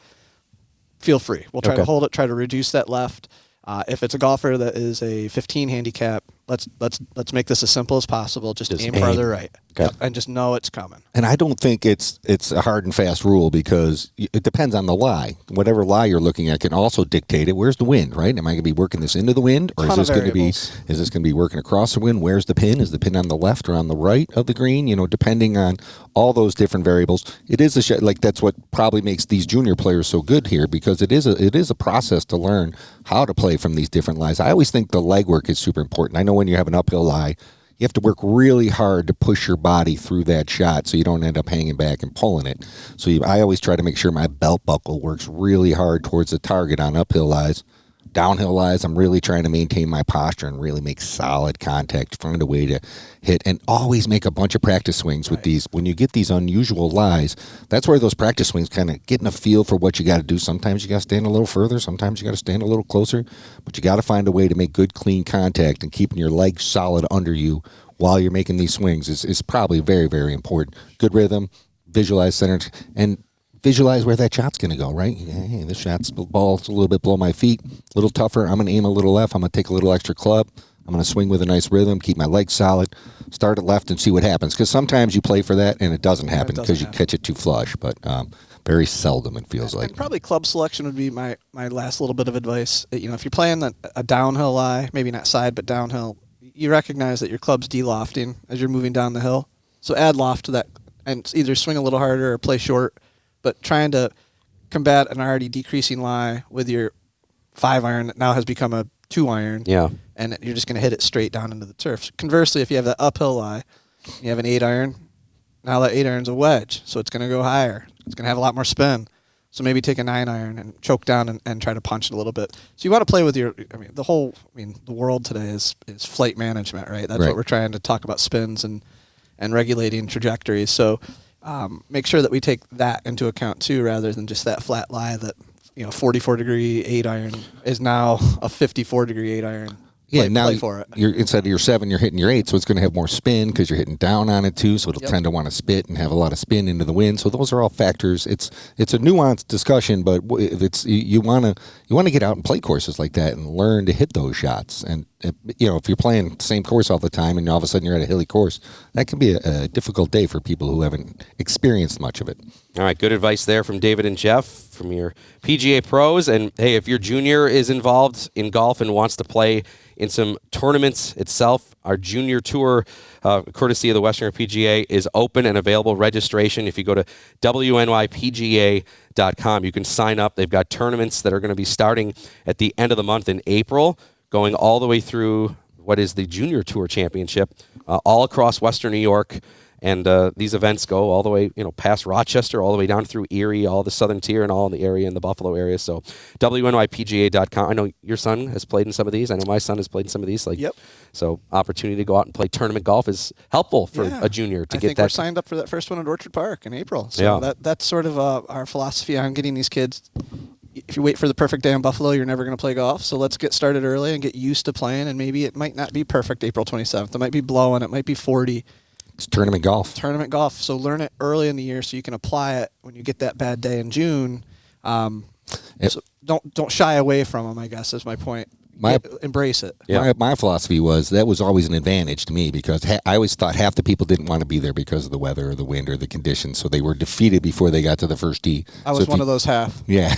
feel free. We'll try Okay. to hold it, try to reduce that left. Uh, if it's a golfer that is a fifteen handicap, let's let's let's make this as simple as possible. Just, Just aim, aim. farther right, Okay. Yep, and just know it's coming. And I don't think it's it's a hard and fast rule because y- it depends on the lie. Whatever lie you're looking at can also dictate it. Where's the wind, right? Am I going to be working this into the wind, or is Ton of this going to be variables. is this going to be working across the wind? Where's the pin? Is the pin on the left or on the right of the green? You know, depending on all those different variables, it is a sh- like that's what probably makes these junior players so good here because it is a it is a process to learn how to play from these different lies. I always think the legwork is super important. I know when you have an uphill lie, you have to work really hard to push your body through that shot so you don't end up hanging back and pulling it. So you, I always try to make sure my belt buckle works really hard towards the target on uphill lies. Downhill lies, I'm really trying to maintain my posture and really make solid contact, find a way to hit, and always make a bunch of practice swings with these. When you get these unusual lies, that's where those practice swings kind of getting a feel for what you got to do. Sometimes you got to stand a little further, sometimes you got to stand a little closer, but you got to find a way to make good, clean contact and keeping your legs solid under you while you're making these swings is, is probably very, very important. Good rhythm, visualize center, and visualize where that shot's going to go, right? Hey, this shot's ball's a little bit below my feet, a little tougher. I'm going to aim a little left. I'm going to take a little extra club. I'm going to swing with a nice rhythm, keep my legs solid, start at left and see what happens. Because sometimes you play for that and it doesn't happen doesn't because you happen. catch it too flush. But um, very seldom it feels like. And probably club selection would be my, my last little bit of advice. You know, if you're playing a, a downhill lie, maybe not side but downhill, you recognize that your club's de-lofting as you're moving down the hill. So add loft to that and either swing a little harder or play short. But trying to combat an already decreasing lie with your five iron that now has become a two iron. Yeah. And you're just going to hit it straight down into the turf. Conversely, if you have that uphill lie, you have an eight iron, now that eight iron's a wedge, so it's going to go higher. It's going to have a lot more spin. So maybe take a nine iron and choke down and, and try to punch it a little bit. So you want to play with your, I mean, the whole, I mean, the world today is, is flight management, right? That's Right. what we're trying to talk about, spins and, and regulating trajectories. So um, make sure that we take that into account too, rather than just that flat lie that, you know, forty-four degree eight iron is now a fifty-four degree eight iron. Yeah, Play- now play you- for it. you're instead of your seven, you're hitting your eight, so it's going to have more spin because you're hitting down on it too. So it'll Yep. tend to want to spit and have a lot of spin into the wind. So those are all factors. It's it's a nuanced discussion, but w- if it's you want to you want to get out and play courses like that and learn to hit those shots. And if, you know, if you're playing the same course all the time and all of a sudden you're at a hilly course, that can be a, a difficult day for people who haven't experienced much of it. All right, good advice there from David and Jeff from your P G A pros. And hey, if your junior is involved in golf and wants to play in some tournaments itself, our junior tour, uh, courtesy of the Western P G A, is open and available. Registration, if you go to W N Y P G A dot com, you can sign up. They've got tournaments that are going to be starting at the end of the month in April, going all the way through what is the Junior Tour Championship, uh, all across Western New York. And uh, these events go all the way, you know, past Rochester, all the way down through Erie, all the southern tier, and all in the area, in the Buffalo area. So W N Y P G A dot com. I know your son has played in some of these. I know my son has played in some of these. Like, Yep. So opportunity to go out and play tournament golf is helpful for Yeah. a junior to I get think that. we're signed up for that first one at Orchard Park in April. So Yeah. that that's sort of uh, our philosophy on getting these kids. If you wait for the perfect day in Buffalo, you're never going to play golf. So let's get started early and get used to playing. And maybe it might not be perfect April twenty-seventh. It might be blowing. It might be forty. It's tournament golf. Tournament golf. So learn it early in the year so you can apply it when you get that bad day in June. Um, Yep. so don't don't shy away from them, I guess, is my point. My- Get- embrace it. Yeah. My, my philosophy was that was always an advantage to me because ha- I always thought half the people didn't want to be there because of the weather or the wind or the conditions, so they were defeated before they got to the first tee. I was So if one you- of those half. Yeah,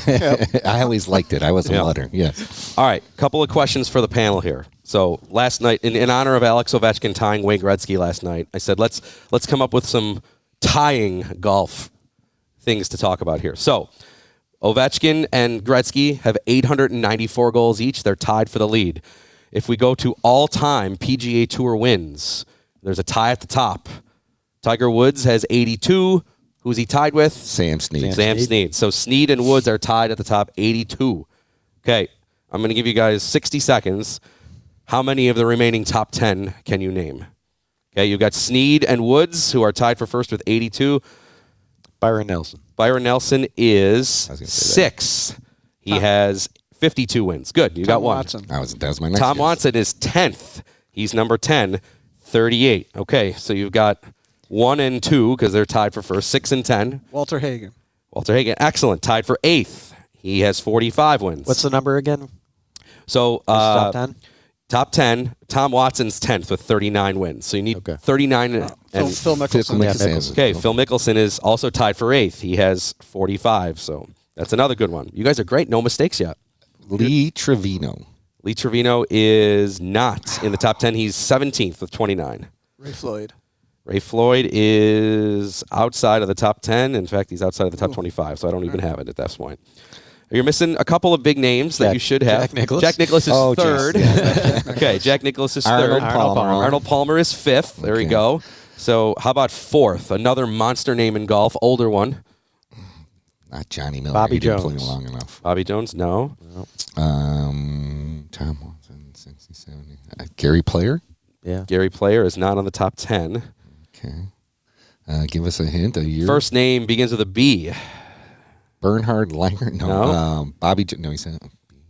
I always liked it. I was a Yeah. mutter. Yeah, All right, couple of questions for the panel here. So last night, in, in honor of Alex Ovechkin tying Wayne Gretzky last night, I said let's let's come up with some tying golf things to talk about here. So Ovechkin and Gretzky have eight hundred ninety-four goals each. They're tied for the lead. If we go to all-time P G A Tour wins, there's a tie at the top. Tiger Woods has eighty-two. Who's he tied with? Sam Snead. Sam Snead. So Snead and Woods are tied at the top, eighty-two. Okay, I'm going to give you guys sixty seconds. How many of the remaining top ten can you name? Okay, you've got Snead and Woods, who are tied for first with eighty-two. Byron Nelson. Byron Nelson is I was gonna say six. He has fifty-two wins. Good, you Tom got one. Watson. That was, that was my next Tom guess. Watson is tenth. He's number ten, thirty-eight. Okay, so you've got one and two because they're tied for first, six and ten. Walter Hagen. Walter Hagen, excellent, tied for eighth. He has forty-five wins. What's the number again? So uh, top ten? Top ten. Tom Watson's tenth with thirty-nine wins. So you need Okay. thirty-nine. Phil, and, Phil Mickelson. Phil Mickelson. Mickelson. okay, Phil Mickelson is also tied for eighth. He has forty-five. So that's another good one. You guys are great. No mistakes yet. Lee Trevino. Lee Trevino is not in the top ten. He's seventeenth with twenty-nine. Ray Floyd. Ray Floyd is outside of the top ten. In fact, he's outside of the top twenty-five, so I don't even have it at this point. You're missing a couple of big names that Jack- you should have. Jack Nicklaus? Jack Nicklaus is Oh, geez. third. Yeah. Okay, Jack Nicklaus is Arnold third. Palmer. Arnold Palmer is fifth. There we Okay. go. So how about fourth? Another monster name in golf, older one. Not Johnny Miller. Bobby he didn't Jones. play long enough. Bobby Jones? No. Um, Tom Watson, sixty, seventy. Uh, Gary Player. Yeah. Gary Player is not on the top ten. Okay. Uh, give us a hint. A year. First name begins with a B. Bernhard Langer. No. No. Um, Bobby. Jo- No, he said.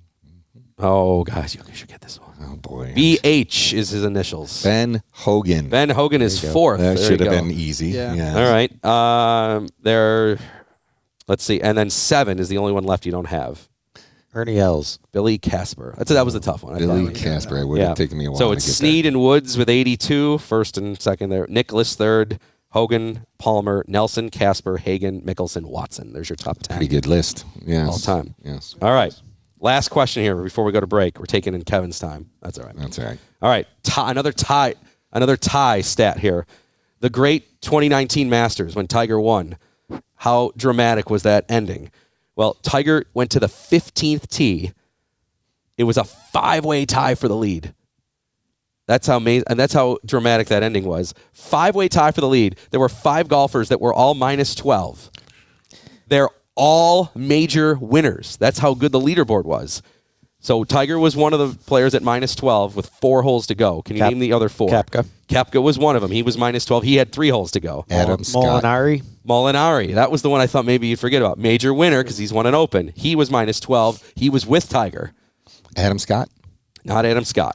Oh, gosh, you should get this one. Oh boy. B H is his initials. Ben Hogan. Ben Hogan is fourth. That There should you have go. been easy. Yeah. Yeah. All right. Um, there. Let's see. And then seven is the only one left you don't have. Ernie Els. Billy Casper. That's that was a tough one. I Billy thought. Casper. It would Yeah. have taken me a while. So to it's get Snead and Woods with eighty-two, first and second there. Nicholas third. Hogan, Palmer, Nelson, Casper, Hagen, Mickelson, Watson. There's your top ten. Pretty good list. Yes. All time. Yes. All right. Last question here before we go to break. We're taking in Kevin's time. That's all right. That's all right. All right, tie, another tie, another tie stat here. The great twenty nineteen Masters when Tiger won. How dramatic was that ending? Well, Tiger went to the fifteenth tee. It was a five-way tie for the lead. That's how amazing, and that's how dramatic that ending was. Five-way tie for the lead. There were five golfers that were all minus twelve. They're all major winners. That's how good the leaderboard was. So Tiger was one of the players at minus twelve with four holes to go. Can you Kap- name the other four? Koepka. Koepka was one of them. He was minus twelve. He had three holes to go. Adam Scott. Molinari. Molinari. That was the one I thought maybe you'd forget about. Major winner because he's won an Open. He was minus twelve. He was with Tiger. Adam Scott. Not Adam Scott.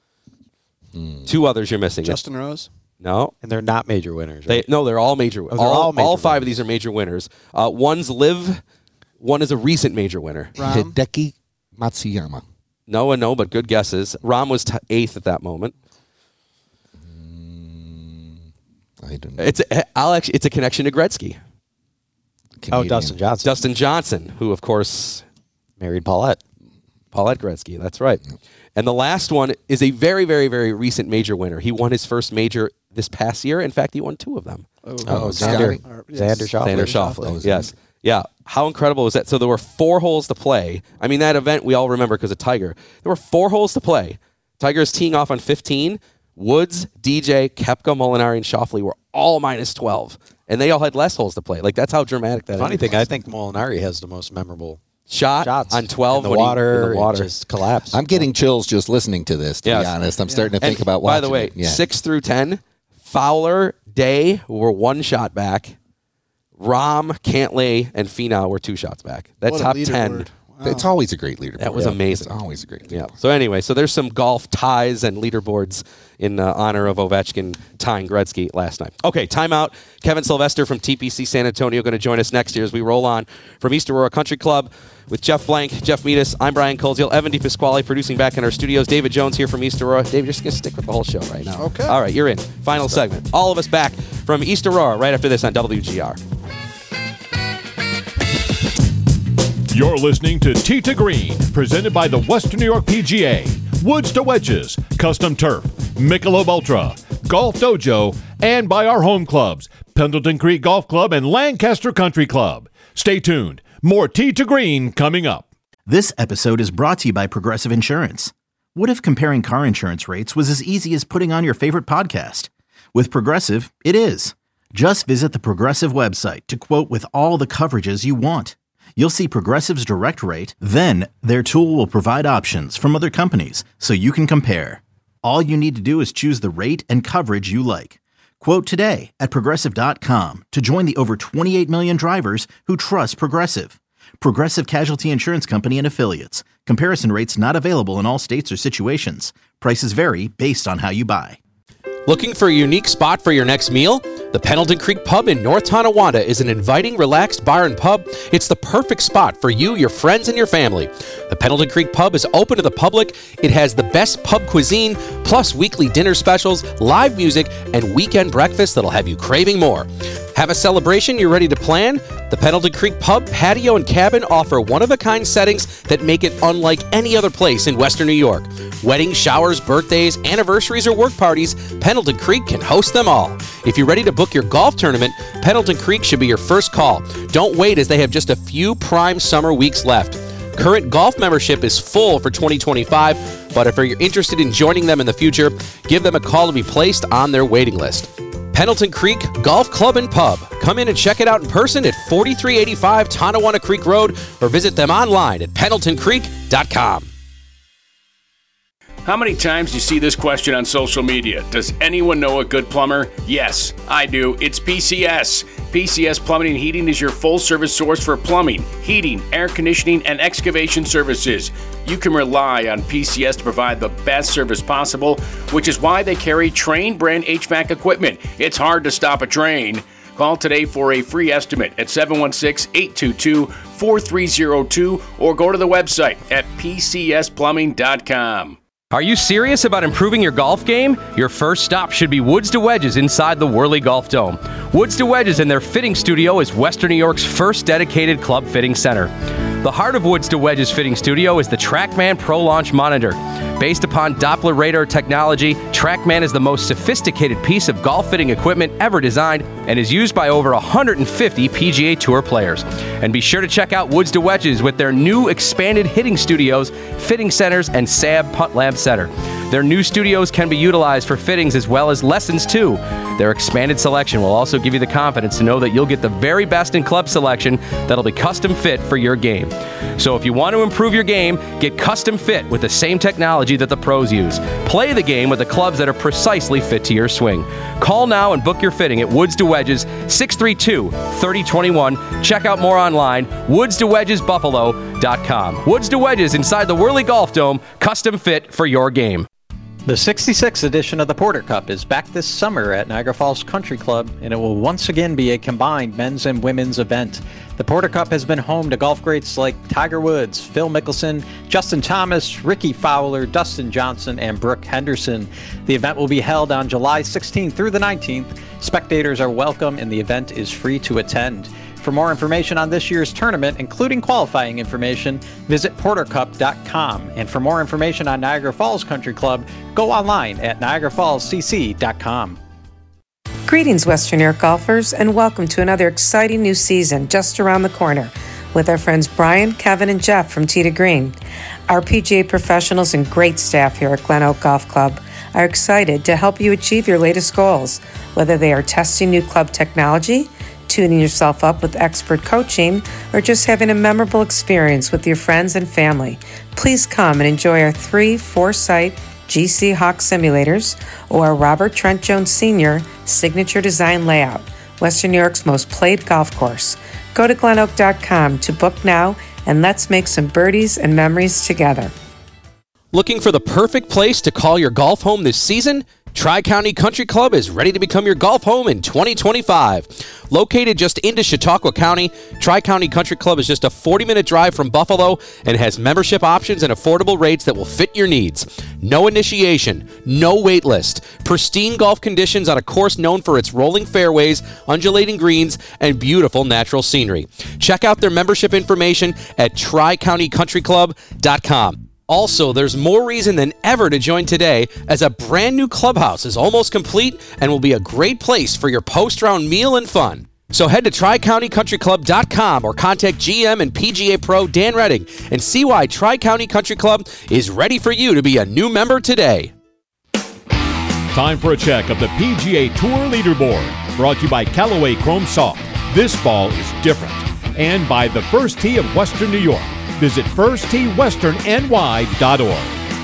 Two others you're missing. Justin Rose. No. And they're not major winners, They, right? no, they're all major. they're all, all major all five of winners. these are major winners. Uh, one's Liv. One is a recent major winner. Rahm. Hideki Matsuyama. No and no, but good guesses. Rahm was t- eighth at that moment. I don't know. It's a, I'll actually, it's a connection to Gretzky. Oh, Canadian. Dustin Johnson. Dustin Johnson, who of course Married Paulette. Paulette Gretzky. That's right. And the last one is a very, very, very recent major winner. He won his first major this past year. In fact, he won two of them. Oh, Oh, Scotty. Xander. Or- yes. Xander Schauffele. Xander Schauffele. Yes. Yeah. How incredible was that? So there were four holes to play. I mean, that event we all remember because of Tiger. There were four holes to play. Tiger's teeing off on fifteen. Woods, D J, Koepka, Molinari, and Schauffele were all minus twelve. And they all had less holes to play. Like, that's how dramatic that Funny ending thing, was. I think Molinari has the most memorable Shot shots on twelve in the when he- water. in the water. It just collapsed. I'm getting chills just listening to this, to Yes. be honest. I'm starting to And think about by watching the way, it. Yeah. six through ten, Fowler, Day were one shot back. Rahm, Cantlay, and Finau were two shots back. That What a top leaderboard. ten. Wow. It's always a great leaderboard. That was Yeah. amazing. It's always a great Yeah. leaderboard. So anyway, so there's some golf ties and leaderboards in uh, honor of Ovechkin tying Gretzky last night. Okay, timeout. Kevin Sylvester from T P C San Antonio going to join us next year as we roll on from East Aurora Country Club with Jeff Blank, Jeff Meadis. I'm Brian Coleshill, Evan DePasquale producing back in our studios. David Jones here from East Aurora. Dave, you're just going to stick with the whole show right now. Okay. All right, you're in. Final segment. All of us back from East Aurora right after this on W G R. You're listening to Tee to Green, presented by the Western New York P G A, Woods to Wedges, Custom Turf, Michelob Ultra, Golf Dojo, and by our home clubs, Pendleton Creek Golf Club and Lancaster Country Club. Stay tuned. More Tee to Green coming up. This episode is brought to you by Progressive Insurance. What if comparing car insurance rates was as easy as putting on your favorite podcast? With Progressive, it is. Just visit the Progressive website to quote with all the coverages you want. You'll see Progressive's direct rate, then their tool will provide options from other companies so you can compare. All you need to do is choose the rate and coverage you like. Quote today at Progressive dot com to join the over twenty-eight million drivers who trust Progressive. Progressive Casualty Insurance Company and Affiliates. Comparison rates not available in all states or situations. Prices vary based on how you buy. Looking for a unique spot for your next meal? The Pendleton Creek Pub in North Tonawanda is an inviting, relaxed bar and pub. It's the perfect spot for you, your friends, and your family. The Pendleton Creek Pub is open to the public. It has the best pub cuisine, plus weekly dinner specials, live music, and weekend breakfast that'll have you craving more. Have a celebration you're ready to plan? The Pendleton Creek Pub, Patio, and Cabin offer one-of-a-kind settings that make it unlike any other place in Western New York. Weddings, showers, birthdays, anniversaries, or work parties, Pendleton Creek can host them all. If you're ready to book your golf tournament, Pendleton Creek should be your first call. Don't wait, as they have just a few prime summer weeks left. Current golf membership is full for twenty twenty-five, but if you're interested in joining them in the future, give them a call to be placed on their waiting list. Pendleton Creek Golf Club and Pub. Come in and check it out in person at forty-three eighty-five Tonawanda Creek Road, or visit them online at pendleton creek dot com. How many times do you see this question on social media? Does anyone know a good plumber? Yes, I do. It's P C S. P C S Plumbing and Heating is your full-service source for plumbing, heating, air conditioning, and excavation services. You can rely on P C S to provide the best service possible, which is why they carry Trane brand H V A C equipment. It's hard to stop a Trane. Call today for a free estimate at seven one six, eight two two, four three zero two or go to the website at p c s plumbing dot com. Are you serious about improving your golf game? Your first stop should be Woods to Wedges inside the Worley Golf Dome. Woods to Wedges and their fitting studio is Western New York's first dedicated club fitting center. The heart of Woods to Wedges Fitting Studio is the TrackMan Pro Launch Monitor. Based upon Doppler radar technology, TrackMan is the most sophisticated piece of golf fitting equipment ever designed and is used by over one hundred fifty P G A Tour players. And be sure to check out Woods to Wedges with their new expanded hitting studios, fitting centers, and S A B Putt Lab Center. Their new studios can be utilized for fittings as well as lessons too. Their expanded selection will also give you the confidence to know that you'll get the very best in club selection that'll be custom fit for your game. So if you want to improve your game, get custom fit with the same technology that the pros use. Play the game with the clubs that are precisely fit to your swing. Call now and book your fitting at Woods to Wedges, six three two, three oh two one. Check out more online, woods to wedges buffalo dot com. Woods to Wedges inside the Worley Golf Dome, custom fit for your game. The sixty-sixth edition of the Porter Cup is back this summer at Niagara Falls Country Club, and it will once again be a combined men's and women's event. The Porter Cup has been home to golf greats like Tiger Woods, Phil Mickelson, Justin Thomas, Ricky Fowler, Dustin Johnson, and Brooke Henderson. The event will be held on July sixteenth through the nineteenth. Spectators are welcome, and the event is free to attend. For more information on this year's tournament, including qualifying information, visit porter cup dot com. And for more information on Niagara Falls Country Club, go online at niagara falls c c dot com. Greetings, Western New York golfers, and welcome to another exciting new season just around the corner with our friends Brian, Kevin, and Jeff from Tee to Green. Our P G A professionals and great staff here at Glen Oak Golf Club are excited to help you achieve your latest goals, whether they are testing new club technology, tuning yourself up with expert coaching, or just having a memorable experience with your friends and family. Please come and enjoy our three four-site G C Hawk simulators or our Robert Trent Jones Senior signature design layout, Western New York's most played golf course. Go to glen oak dot com to book now, and let's make some birdies and memories together. Looking for the perfect place to call your golf home this season? Tri-County Country Club is ready to become your golf home in twenty twenty-five. Located just into Chautauqua County, Tri-County Country Club is just a forty-minute drive from Buffalo and has membership options and affordable rates that will fit your needs. No initiation, no wait list, pristine golf conditions on a course known for its rolling fairways, undulating greens, and beautiful natural scenery. Check out their membership information at tri county country club dot com. Also, there's more reason than ever to join today, as a brand new clubhouse is almost complete and will be a great place for your post-round meal and fun. So head to tri county country club dot com or contact G M and P G A Pro Dan Redding and see why Tri-County Country Club is ready for you to be a new member today. Time for a check of the P G A Tour leaderboard, brought to you by Callaway Chrome Soft. This ball is different. And by the First Tee of Western New York. Visit first tee western n y dot org.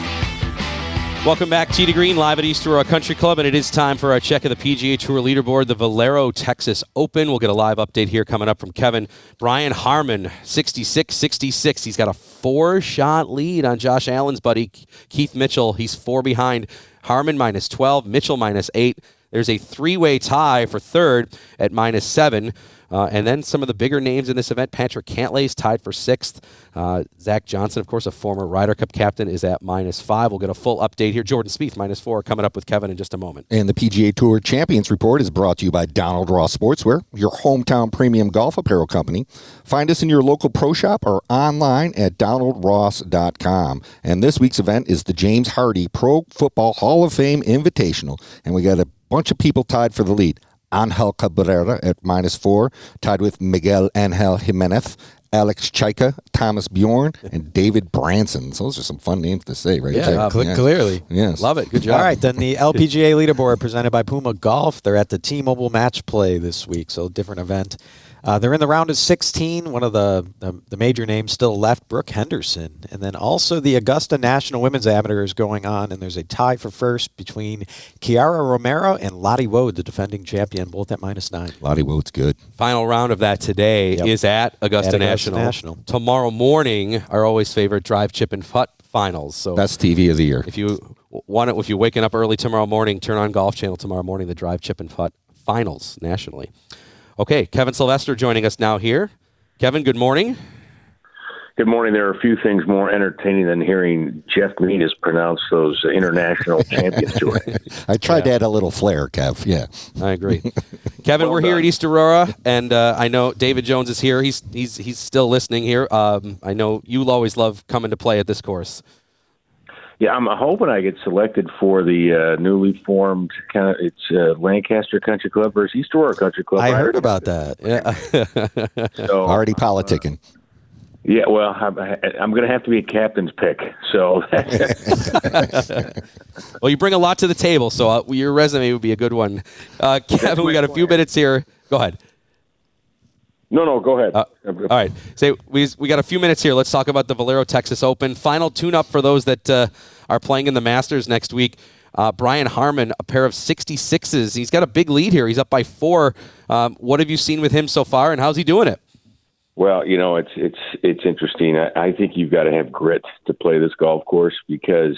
Welcome back, Tee to Green, live at East Aurora Country Club, and it is time for our check of the P G A Tour leaderboard, the Valero Texas Open. We'll get a live update here coming up from Kevin. Brian Harman, sixty-six sixty-six. He's got a four-shot lead on Josh Allen's buddy, Keith Mitchell. He's four behind. Harman minus twelve, Mitchell minus eight. There's a three-way tie for third at minus seven. Uh, and then some of the bigger names in this event, Patrick Cantlay's tied for sixth. Uh, Zach Johnson, of course, a former Ryder Cup captain, is at minus five. We'll get a full update here. Jordan Spieth, minus four, coming up with Kevin in just a moment. And the P G A Tour Champions Report is brought to you by Donald Ross Sportswear, your hometown premium golf apparel company. Find us in your local pro shop or online at donald ross dot com. And this week's event is the James Hardy Pro Football Hall of Fame Invitational. And we got a bunch of people tied for the lead. Angel Cabrera at minus four, tied with Miguel Angel Jimenez, Alex Chaika, Thomas Bjorn, and David Branson. So those are some fun names to say, right yeah, there. Cl- Yeah, clearly. Yes. Love it. Good job. All right, then the L P G A leaderboard presented by Puma Golf. They're at the T-Mobile Match Play this week, so different event. Uh, they're in the round of sixteen. One of the, the the major names still left, Brooke Henderson. And then also the Augusta National Women's Amateur is going on, and there's a tie for first between Kiara Romero and Lottie Wood, the defending champion, both at minus nine. Lottie Wood's good. Final round of that today Yep. is at Augusta, At Augusta National. National. Tomorrow morning, our always favorite drive, chip, and putt finals. So Best T V of the year. if you want it, if you're waking up early tomorrow morning, turn on Golf Channel tomorrow morning, the drive, chip, and putt finals nationally. Okay, Kevin Sylvester joining us now here. Kevin, good morning. Good morning. There are a few things more entertaining than hearing Jeff Means pronounce those international champions to it. I tried to add a little flair, Kev. Yeah. I agree. Kevin, Well we're done. here at East Aurora, and uh, I know David Jones is here. He's he's he's still listening here. Um, I know you'll always love coming to play at this course. Yeah, I'm hoping I get selected for the uh, newly formed kind of it's uh, Lancaster Country Club versus East Aurora Country Club. I heard about that. Yeah. So, Already politicking. yeah, well, I'm, I'm going to have to be a captain's pick. So, Well, you bring a lot to the table, so uh, your resume would be a good one. Uh, Kevin, we got a few minutes here. Go ahead. no, no, go ahead. Uh, all right. Say we we got a few minutes here. Let's talk about the Valero Texas Open. Final tune-up for those that uh, are playing in the Masters next week. Uh, Brian Harman, a pair of sixty-sixes. He's got a big lead here. He's up by four. Um, what have you seen with him so far, and how's he doing it? Well, you know, it's it's it's interesting. I, I think you've got to have grit to play this golf course because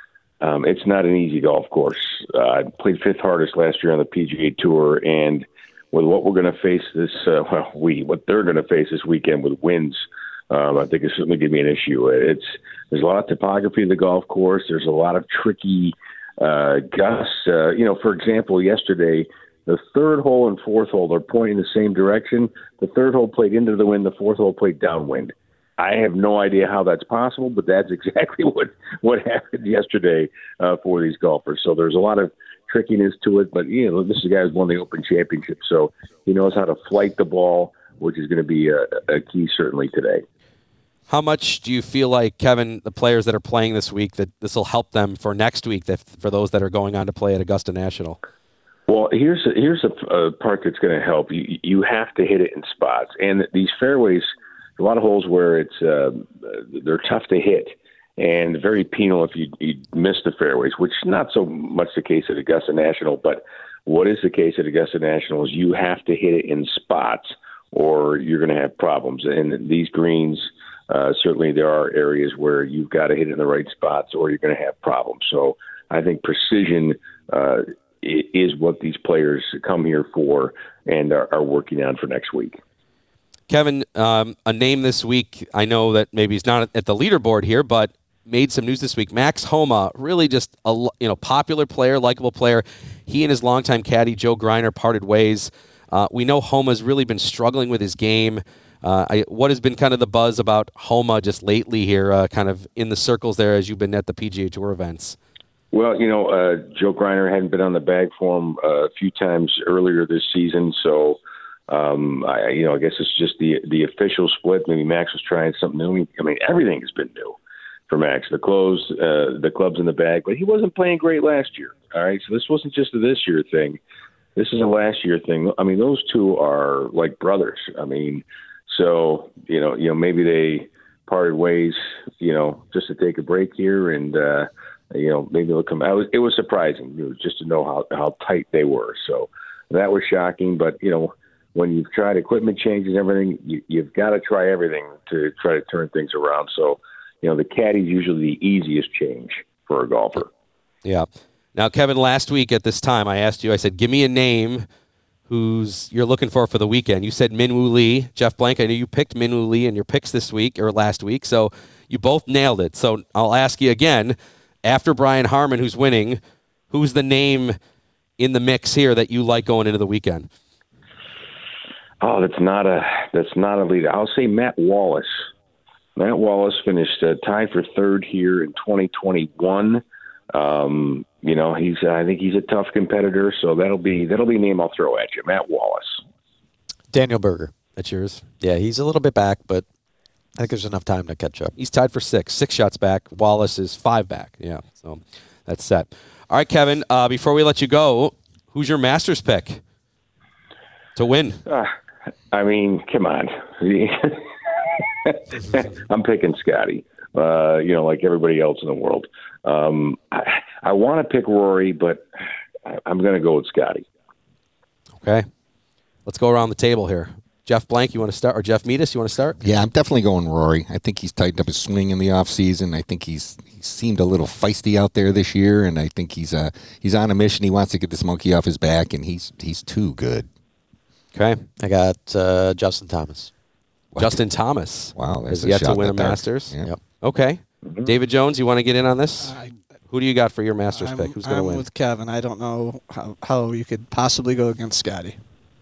um, it's not an easy golf course. Uh, I played fifth hardest last year on the P G A Tour, and with what we're going to face this, uh, well, we what they're going to face this weekend with winds, um, I think it's certainly going to be an issue. It's there's a lot of topography of the golf course. There's a lot of tricky uh, gusts. Uh, you know, for example, yesterday. The third hole and fourth hole, they're pointing the same direction. The third hole played into the wind. The fourth hole played downwind. I have no idea how that's possible, but that's exactly what, what happened yesterday uh, for these golfers. So there's a lot of trickiness to it. But, you know, this is a guy who's won the Open Championship, so he knows how to flight the ball, which is going to be a, a key certainly today. How much do you feel like, Kevin, the players that are playing this week, that this will help them for next week, that for those that are going on to play at Augusta National? Well, here's a, here's a, a part that's going to help. You you have to hit it in spots, and these fairways, a lot of holes where it's uh, they're tough to hit and very penal if you, you miss the fairways, which is not so much the case at Augusta National. But what is the case at Augusta National is you have to hit it in spots, or you're going to have problems. And these greens, uh, certainly there are areas where you've got to hit it in the right spots, or you're going to have problems. So I think precision. Uh, is what these players come here for and are, are working on for next week. Kevin, um, a name this week, I know that maybe he's not at the leaderboard here, but made some news this week. Max Homa, really just a you know popular player, likable player. He and his longtime caddy, Joe Greiner, parted ways. Uh, we know Homa's really been struggling with his game. Uh, I, what has been kind of the buzz about Homa just lately here, uh, kind of in the circles there as you've been at the P G A Tour events? Well, you know, uh, Joe Greiner hadn't been on the bag for him uh, a few times earlier this season, so Um, I, you know, I guess it's just the the official split. Maybe Max was trying something new. I mean, everything has been new for Max. The clothes, uh, the club's in the bag, but he wasn't playing great last year. All right, so this wasn't just a this year thing. This is a last year thing. I mean, those two are like brothers. I mean, so you know, you know, maybe they parted ways, you know, just to take a break here, and uh, you know, maybe they'll come out. It was surprising, you know, just to know how how tight they were. So that was shocking. But you know, when you've tried equipment changes and everything, you, you've got to try everything to try to turn things around. So, you know, the caddy's usually the easiest change for a golfer. Yeah. Now, Kevin, last week at this time, I asked you, I said, give me a name who's you're looking for for the weekend. You said Min-Woo Lee. Jeff Blank, I know you picked Min-Woo Lee in your picks this week or last week, so you both nailed it. So I'll ask you again, after Brian Harman, who's winning, who's the name in the mix here that you like going into the weekend? Oh, that's not a that's not a leader. I'll say Matt Wallace. Matt Wallace finished uh, tied for third here in twenty twenty-one. Um, you know, he's I think he's a tough competitor, so that'll be that'll be a name I'll throw at you. Matt Wallace. Daniel Berger. That's yours. Yeah, he's a little bit back, but I think there's enough time to catch up. He's tied for six. Six shots back. Wallace is five back. Yeah, so that's set. All right, Kevin, uh, before we let you go, who's your Masters pick to win? Uh, I mean, come on. I'm picking Scotty, uh, you know, like everybody else in the world. Um, I, I want to pick Rory, but I, I'm going to go with Scotty. Okay. Let's go around the table here. Jeff Blank, you want to start? Or Jeff Meadis, you want to start? Yeah, I'm definitely going Rory. I think he's tightened up his swing in the offseason. I think he's he seemed a little feisty out there this year, and I think he's uh, he's on a mission. He wants to get this monkey off his back, and he's he's too good. Okay. I got uh, Justin Thomas. What? Justin Thomas. Wow. Has yet to win a Masters. Yeah. Yep. Okay. Mm-hmm. David Jones, you want to get in on this? I, Who do you got for your Masters I'm, pick? Who's going to I'm win? with Kevin. I don't know how, how you could possibly go against Scotty.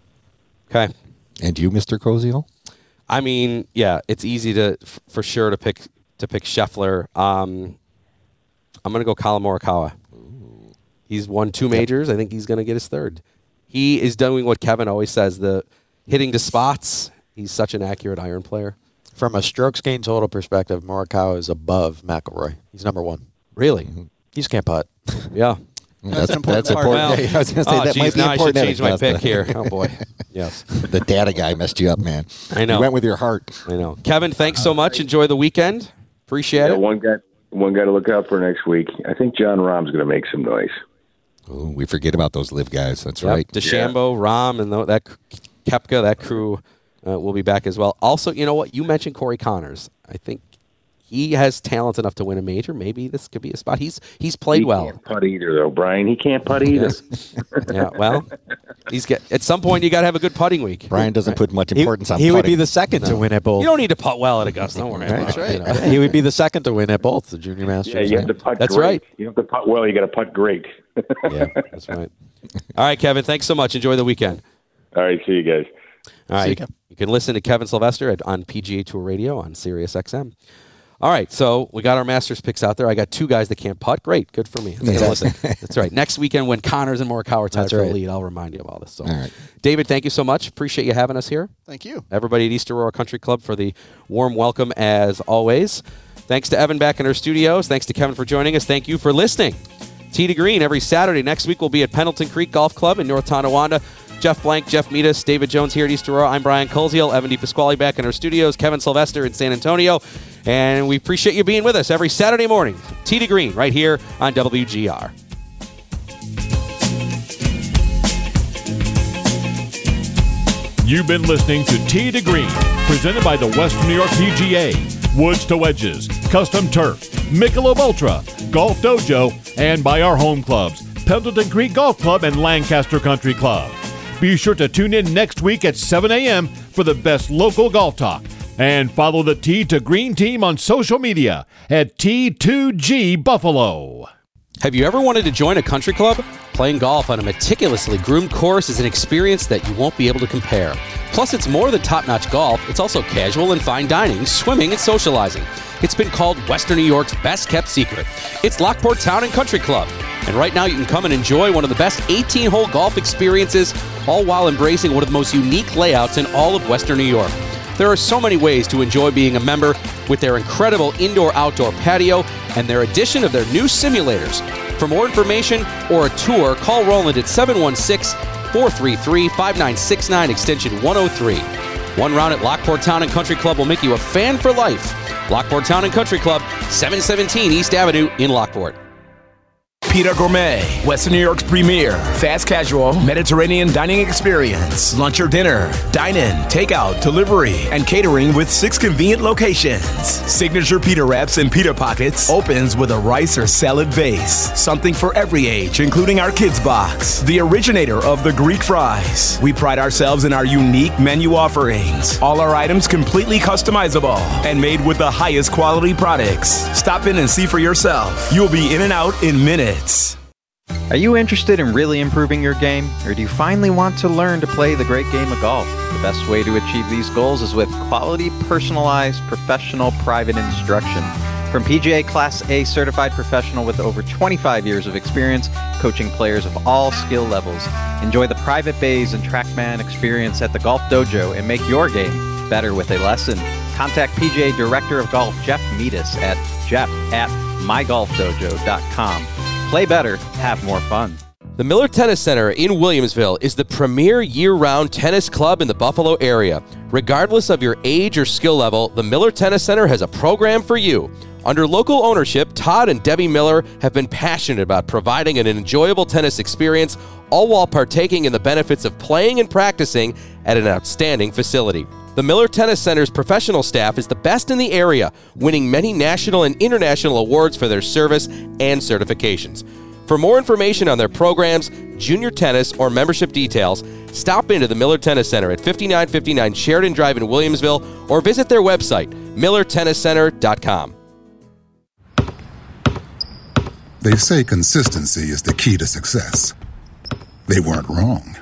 Okay. And you, Mister Koziel? I mean, yeah, it's easy to f- for sure to pick to pick Scheffler. Um, I'm going to go Colin Morikawa. Ooh. He's won two majors. I think he's going to get his third. He is doing what Kevin always says, the hitting to spots. He's such an accurate iron player. From a strokes gained total perspective, Morikawa is above McIlroy. He's number one. Really? Mm-hmm. He just can't putt. Yeah. That's, that's an important that's part. important. Well, Yeah, I was going to say oh, that geez, might be now important. I should change my Augusta. pick here. Oh, boy. Yes. The data guy messed you up, man. I know. You went with your heart. I know. Kevin, thanks so much. Enjoy the weekend. Appreciate Yeah, it. one guy, one guy to look out for next week. I think John Rahm's going to make some noise. Ooh, we forget about those live guys. That's Yep. right. DeChambeau, Rahm, and th- that Koepka, that crew uh, will be back as well. Also, you know what? You mentioned Corey Connors. I think he has talent enough to win a major. Maybe this could be a spot. He's he's played he well. He can't putt either, though, Brian. He can't putt either. Yes. Yeah, well, he's get at some point you got to have a good putting week. Brian doesn't put much importance he, on He putting. would be the second No. to win at both. You don't need to putt well at Augusta. Don't worry about That's it. right. You know. he would be the second to win at both the Junior Masters. Yeah, you have to putt That's great. right. You don't have to putt well. You got to putt great. Yeah, that's right. All right, Kevin, thanks so much. Enjoy the weekend. All right, see you guys. All right. See you, Kev. You can listen to Kevin Sylvester at, on P G A Tour Radio on Sirius X M. All right, so we got our Masters picks out there. I got two guys that can't putt. Great, good for me. Let's listen. That's right. Next weekend when Connors and Morikawa are tied That's for the right. lead, I'll remind you of all this. So, All right. David, thank you so much. Appreciate you having us here. Thank you. Everybody at East Aurora Country Club for the warm welcome as always. Thanks to Evan back in our studios. Thanks to Kevin for joining us. Thank you for listening. Tee to Green every Saturday. Next week we'll be at Pendleton Creek Golf Club in North Tonawanda. Jeff Blank, Jeff Meadis, David Jones here at East Aurora. I'm Brian Koziel, Evan DePasquale back in our studios, Kevin Sylvester in San Antonio. And we appreciate you being with us every Saturday morning. Tee to Green right here on W G R. You've been listening to Tee to Green, presented by the Western New York P G A, Woods to Wedges, Custom Turf, Michelob Ultra, Golf Dojo, and by our home clubs, Pendleton Creek Golf Club and Lancaster Country Club. Be sure to tune in next week at seven a.m. for the best local golf talk. And follow the Tee to Green team on social media at T two G Buffalo. Have you ever wanted to join a country club? Playing golf on a meticulously groomed course is an experience that you won't be able to compare. Plus, it's more than top-notch golf. It's also casual and fine dining, swimming, and socializing. It's been called Western New York's best-kept secret. It's Lockport Town and Country Club. And right now, you can come and enjoy one of the best eighteen-hole golf experiences all while embracing one of the most unique layouts in all of Western New York. There are so many ways to enjoy being a member with their incredible indoor-outdoor patio and their addition of their new simulators. For more information or a tour, call Roland at seven one six, four three three, five nine six nine, extension one oh three. One round at Lockport Town and Country Club will make you a fan for life. Lockport Town and Country Club, seven seventeen East Avenue in Lockport. Pita Gourmet, Western New York's premier fast casual Mediterranean dining experience. Lunch or dinner, dine-in, takeout, delivery, and catering with six convenient locations. Signature pita wraps and pita pockets opens with a rice or salad base. Something for every age, including our kids box. The originator of the Greek fries. We pride ourselves in our unique menu offerings. All our items completely customizable and made with the highest quality products. Stop in and see for yourself. You'll be in and out in minutes. Are you interested in really improving your game, or do you finally want to learn to play the great game of golf? The best way to achieve these goals is with quality, personalized, professional, private instruction. From P G A Class A certified professional with over twenty-five years of experience coaching players of all skill levels. Enjoy the private bays and TrackMan experience at the Golf Dojo and make your game better with a lesson. Contact P G A Director of Golf Jeff Meadis at jeff at my golf dojo dot com. Play better, have more fun. The Miller Tennis Center in Williamsville is the premier year-round tennis club in the Buffalo area. Regardless of your age or skill level, the Miller Tennis Center has a program for you. Under local ownership, Todd and Debbie Miller have been passionate about providing an enjoyable tennis experience, all while partaking in the benefits of playing and practicing at an outstanding facility. The Miller Tennis Center's professional staff is the best in the area, winning many national and international awards for their service and certifications. For more information on their programs, junior tennis, or membership details, stop into the Miller Tennis Center at fifty-nine fifty-nine Sheridan Drive in Williamsville or visit their website, miller tennis center dot com. They say consistency is the key to success. They weren't wrong.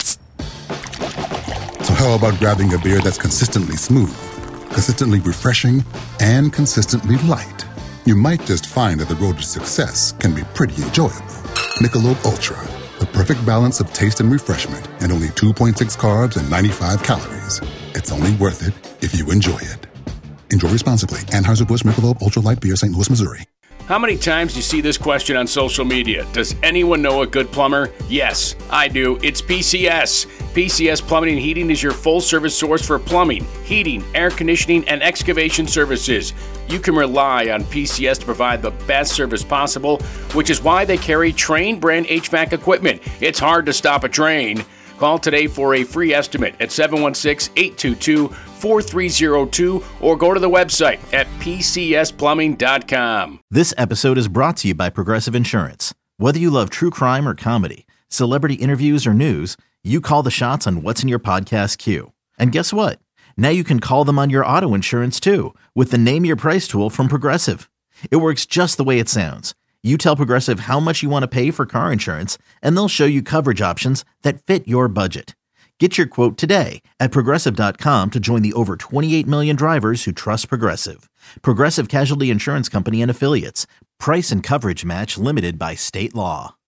So how about grabbing a beer that's consistently smooth, consistently refreshing, and consistently light? You might just find that the road to success can be pretty enjoyable. Michelob Ultra, the perfect balance of taste and refreshment, and only two point six carbs and ninety-five calories. It's only worth it if you enjoy it. Enjoy responsibly. Anheuser-Busch Michelob Ultra Light Beer, Saint Louis, Missouri. How many times do you see this question on social media? Does anyone know a good plumber? Yes, I do. It's P C S. P C S Plumbing and Heating is your full-service source for plumbing, heating, air conditioning, and excavation services. You can rely on P C S to provide the best service possible, which is why they carry Trane brand H V A C equipment. It's hard to stop a Trane. Call today for a free estimate at seven one six, eight two two, four three zero two or go to the website at p c s plumbing dot com. This episode is brought to you by Progressive Insurance. Whether you love true crime or comedy, celebrity interviews or news, you call the shots on what's in your podcast queue. And guess what? Now you can call them on your auto insurance too with the Name Your Price tool from Progressive. It works just the way it sounds. You tell Progressive how much you want to pay for car insurance, and they'll show you coverage options that fit your budget. Get your quote today at progressive dot com to join the over twenty-eight million drivers who trust Progressive. Progressive Casualty Insurance Company and Affiliates. Price and coverage match limited by state law.